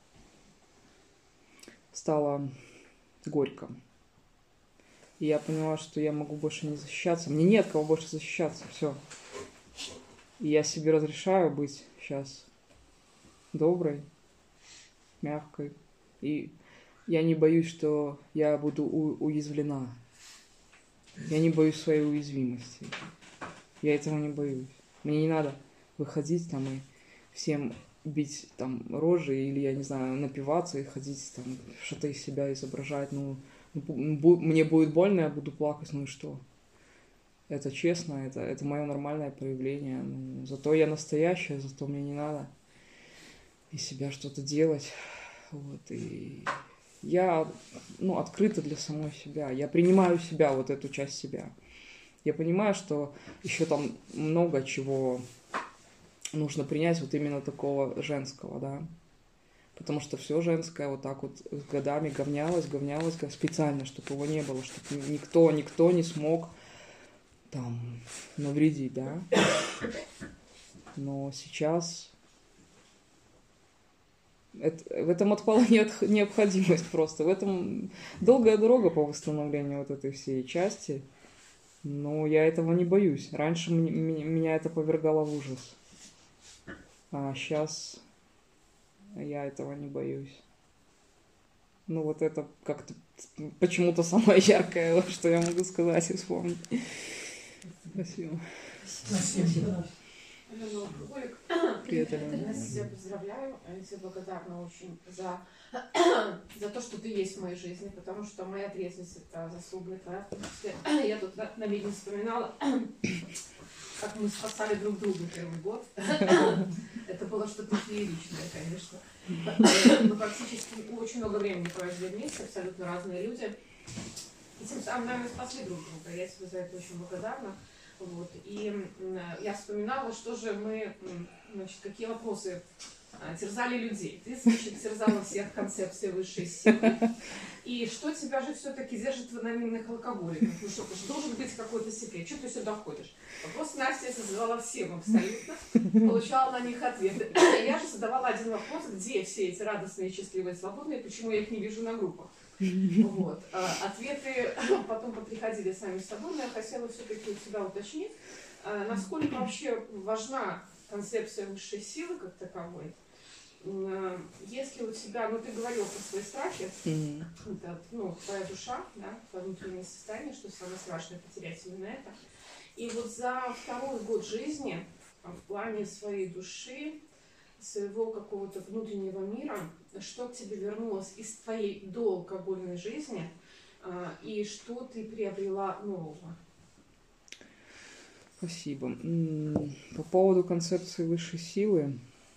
[SPEAKER 1] стало горько. И я поняла, что я могу больше не защищаться. Мне нет кого больше защищаться. Все. И я себе разрешаю быть сейчас доброй, мягкой. И я не боюсь, что я буду у- уязвлена. Я не боюсь своей уязвимости. Я этого не боюсь. Мне не надо выходить там и всем бить там рожи или, я не знаю, напиваться и ходить там, что-то из себя изображать. Ну, мне будет больно, я буду плакать, ну и что? Это честно, это, это мое нормальное проявление. Ну, зато я настоящая, зато мне не надо из себя что-то делать. Вот, и я, ну, открыта для самой себя. Я принимаю себя, вот эту часть себя. Я понимаю, что еще там много чего нужно принять, вот именно такого женского, да. Потому что все женское вот так вот с годами говнялось, говнялось специально, чтобы его не было, чтобы никто, никто не смог там навредить, да. Но сейчас это, в этом отпала необходимость просто. В этом долгая дорога по восстановлению вот этой всей части. Но я этого не боюсь. Раньше меня это повергало в ужас. А сейчас я этого не боюсь. Ну вот это как-то почему-то самое яркое, что я могу сказать и вспомнить. Спасибо.
[SPEAKER 4] Спасибо.
[SPEAKER 1] Привет, Алена.
[SPEAKER 2] Я тебя поздравляю, я тебе благодарна очень за, за то, что ты есть в моей жизни, потому что моя трезвость — это заслуга твоя. Я тут на, на видео вспоминала, как мы спасали друг друга первый год. Это было что-то фееричное, конечно. Мы практически очень много времени провели вместе, абсолютно разные люди. И тем самым, наверное, спасли друг друга. Я тебе за это очень благодарна. Вот. И я вспоминала, что же мы, значит, какие вопросы терзали людей. Ты, значит, терзала всех концепций высшей силы. И что тебя же все-таки держит в анонимных алкоголиках? Ну что, должен быть какой-то секрет. Что ты сюда ходишь? Вопрос Настя задавала всем абсолютно. Получала на них ответы. И я же задавала один вопрос, где все эти радостные, счастливые, свободные, почему я их не вижу на группах. Вот. Ответы потом приходили сами собой, но я хотела все-таки у тебя уточнить, насколько вообще важна концепция высшей силы как таковой. Если у тебя, ну ты говорил про свои страхи, mm-hmm. это, ну, твоя душа, да, твое внутреннее состояние, что самое страшное — потерять именно это. И вот за второй год жизни в плане своей души, своего какого-то внутреннего мира, что к тебе вернулось из твоей доалкогольной жизни, и что ты приобрела нового?
[SPEAKER 1] Спасибо. По поводу концепции высшей силы,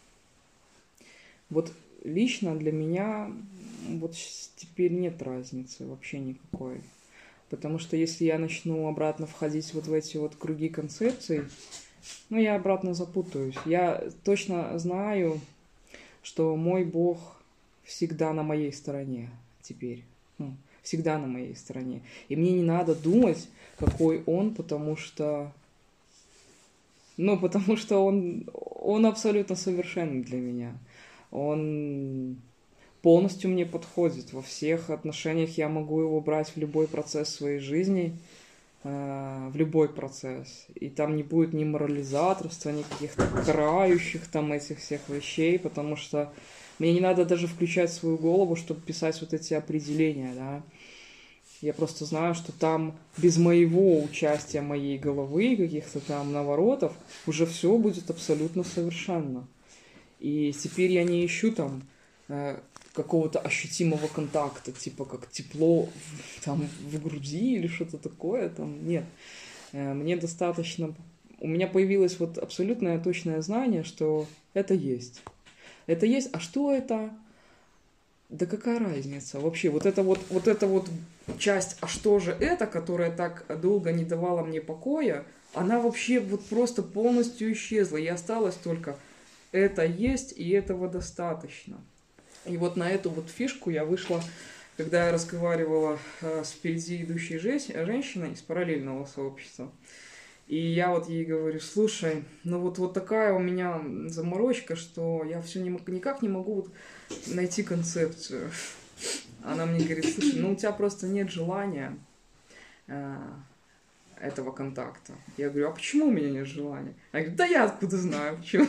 [SPEAKER 1] вот лично для меня вот теперь нет разницы вообще никакой. Потому что если я начну обратно входить вот в эти вот круги концепций, ну, я обратно запутаюсь. Я точно знаю, что мой Бог всегда на моей стороне теперь. Ну, всегда на моей стороне. И мне не надо думать, какой Он, потому что... Ну, потому что Он, он абсолютно совершенный для меня. Он полностью мне подходит. Во всех отношениях я могу его брать в любой процесс своей жизни, э, в любой процесс. И там не будет ни морализаторства, ни каких-то карающих там этих всех вещей, потому что мне не надо даже включать свою голову, чтобы писать вот эти определения, да. Я просто знаю, что там без моего участия, моей головы, каких-то там наворотов, уже все будет абсолютно совершенно. И теперь я не ищу там э, какого-то ощутимого контакта, типа как тепло там в груди или что-то такое, там, нет. Э, мне достаточно... У меня появилось вот абсолютное точное знание, что это есть. Это есть, а что это? Да какая разница? Вообще, вот это вот, вот эта вот часть, а что же это, которая так долго не давала мне покоя, она вообще вот просто полностью исчезла, и осталось только это есть, и этого достаточно. И вот на эту вот фишку я вышла, когда я разговаривала э, с впереди идущей женщиной из параллельного сообщества. И я вот ей говорю: слушай, ну вот, вот такая у меня заморочка, что я все не, никак не могу вот найти концепцию. Она мне говорит: слушай, ну у тебя просто нет желания э, этого контакта. Я говорю: а почему у меня нет желания? Она говорит: да я откуда знаю, почему.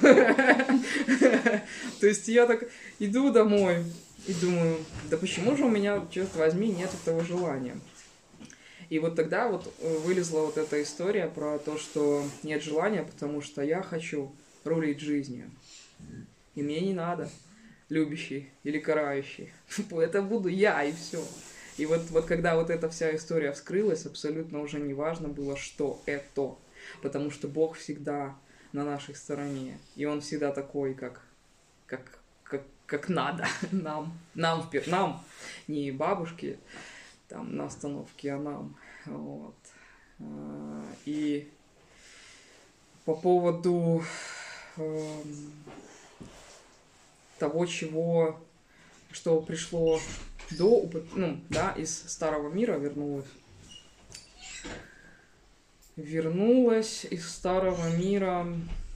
[SPEAKER 1] То есть я так иду домой и думаю: да почему же у меня, черт возьми, нет этого желания? И вот тогда вот вылезла вот эта история про то, что нет желания, потому что я хочу рулить жизнью. И мне не надо любящий или карающий. Это буду я, и все. И вот, вот когда вот эта вся история вскрылась, абсолютно уже не важно было, что это. Потому что Бог всегда на нашей стороне. И Он всегда такой, как, как, как, как надо нам. Нам, нам, не бабушке там на остановке, а нам. Вот. И по поводу э, того, чего, что пришло до, ну, да, из старого мира вернулось. Вернулось из старого мира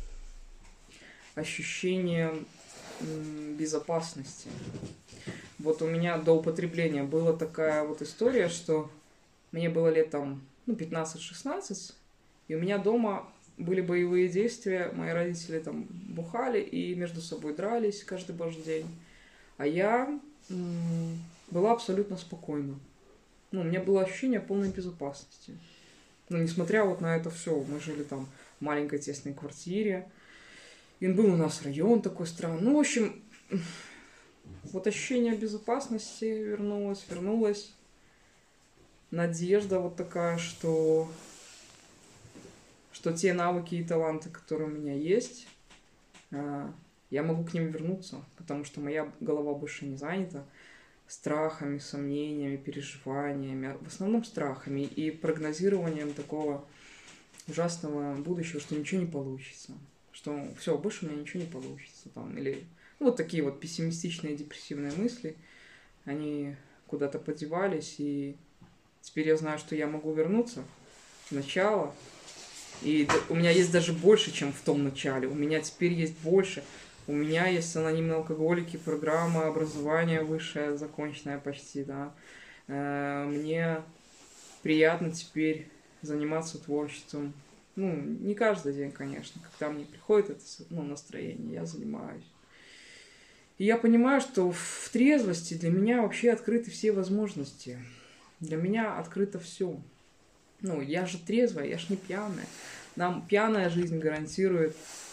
[SPEAKER 1] ощущение безопасности. Вот у меня до употребления была такая вот история, что мне было лет там, ну, пятнадцать-шестнадцать, и у меня дома были боевые действия, мои родители там бухали и между собой дрались каждый божий день. А я м- была абсолютно спокойна. Ну, у меня было ощущение полной безопасности. Ну, несмотря вот на это все, мы жили там в маленькой тесной квартире. И был у нас район такой странный. Ну, в общем, вот ощущение безопасности вернулось, вернулось. Надежда вот такая, что, что те навыки и таланты, которые у меня есть, я могу к ним вернуться, потому что моя голова больше не занята страхами, сомнениями, переживаниями, в основном страхами и прогнозированием такого ужасного будущего, что ничего не получится, что все, больше у меня ничего не получится, там, или ну, вот такие вот пессимистичные, депрессивные мысли, они куда-то подевались, и теперь я знаю, что я могу вернуться в начало, и у меня есть даже больше, чем в том начале, у меня теперь есть больше. У меня есть анонимные алкоголики, программа образования высшее, законченная почти, да. Мне приятно теперь заниматься творчеством. Ну, не каждый день, конечно. Когда мне приходит это ну, настроение, я занимаюсь. И я понимаю, что в трезвости для меня вообще открыты все возможности. Для меня открыто все. Ну, я же трезвая, я же не пьяная. Нам пьяная жизнь гарантирует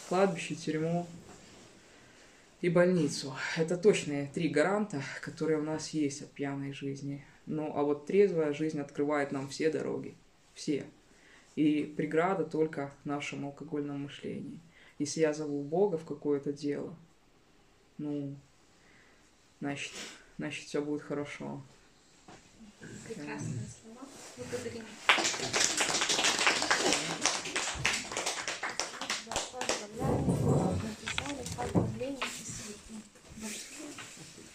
[SPEAKER 1] кладбище, тюрьму и больницу. Это точные три гаранта, которые у нас есть от пьяной жизни. Ну, а вот трезвая жизнь открывает нам все дороги. Все. И преграда только в нашем алкогольном мышлении. Если я зову Бога в какое-то дело, ну, значит, значит, все будет хорошо.
[SPEAKER 5] Прекрасные слова. Благодарим.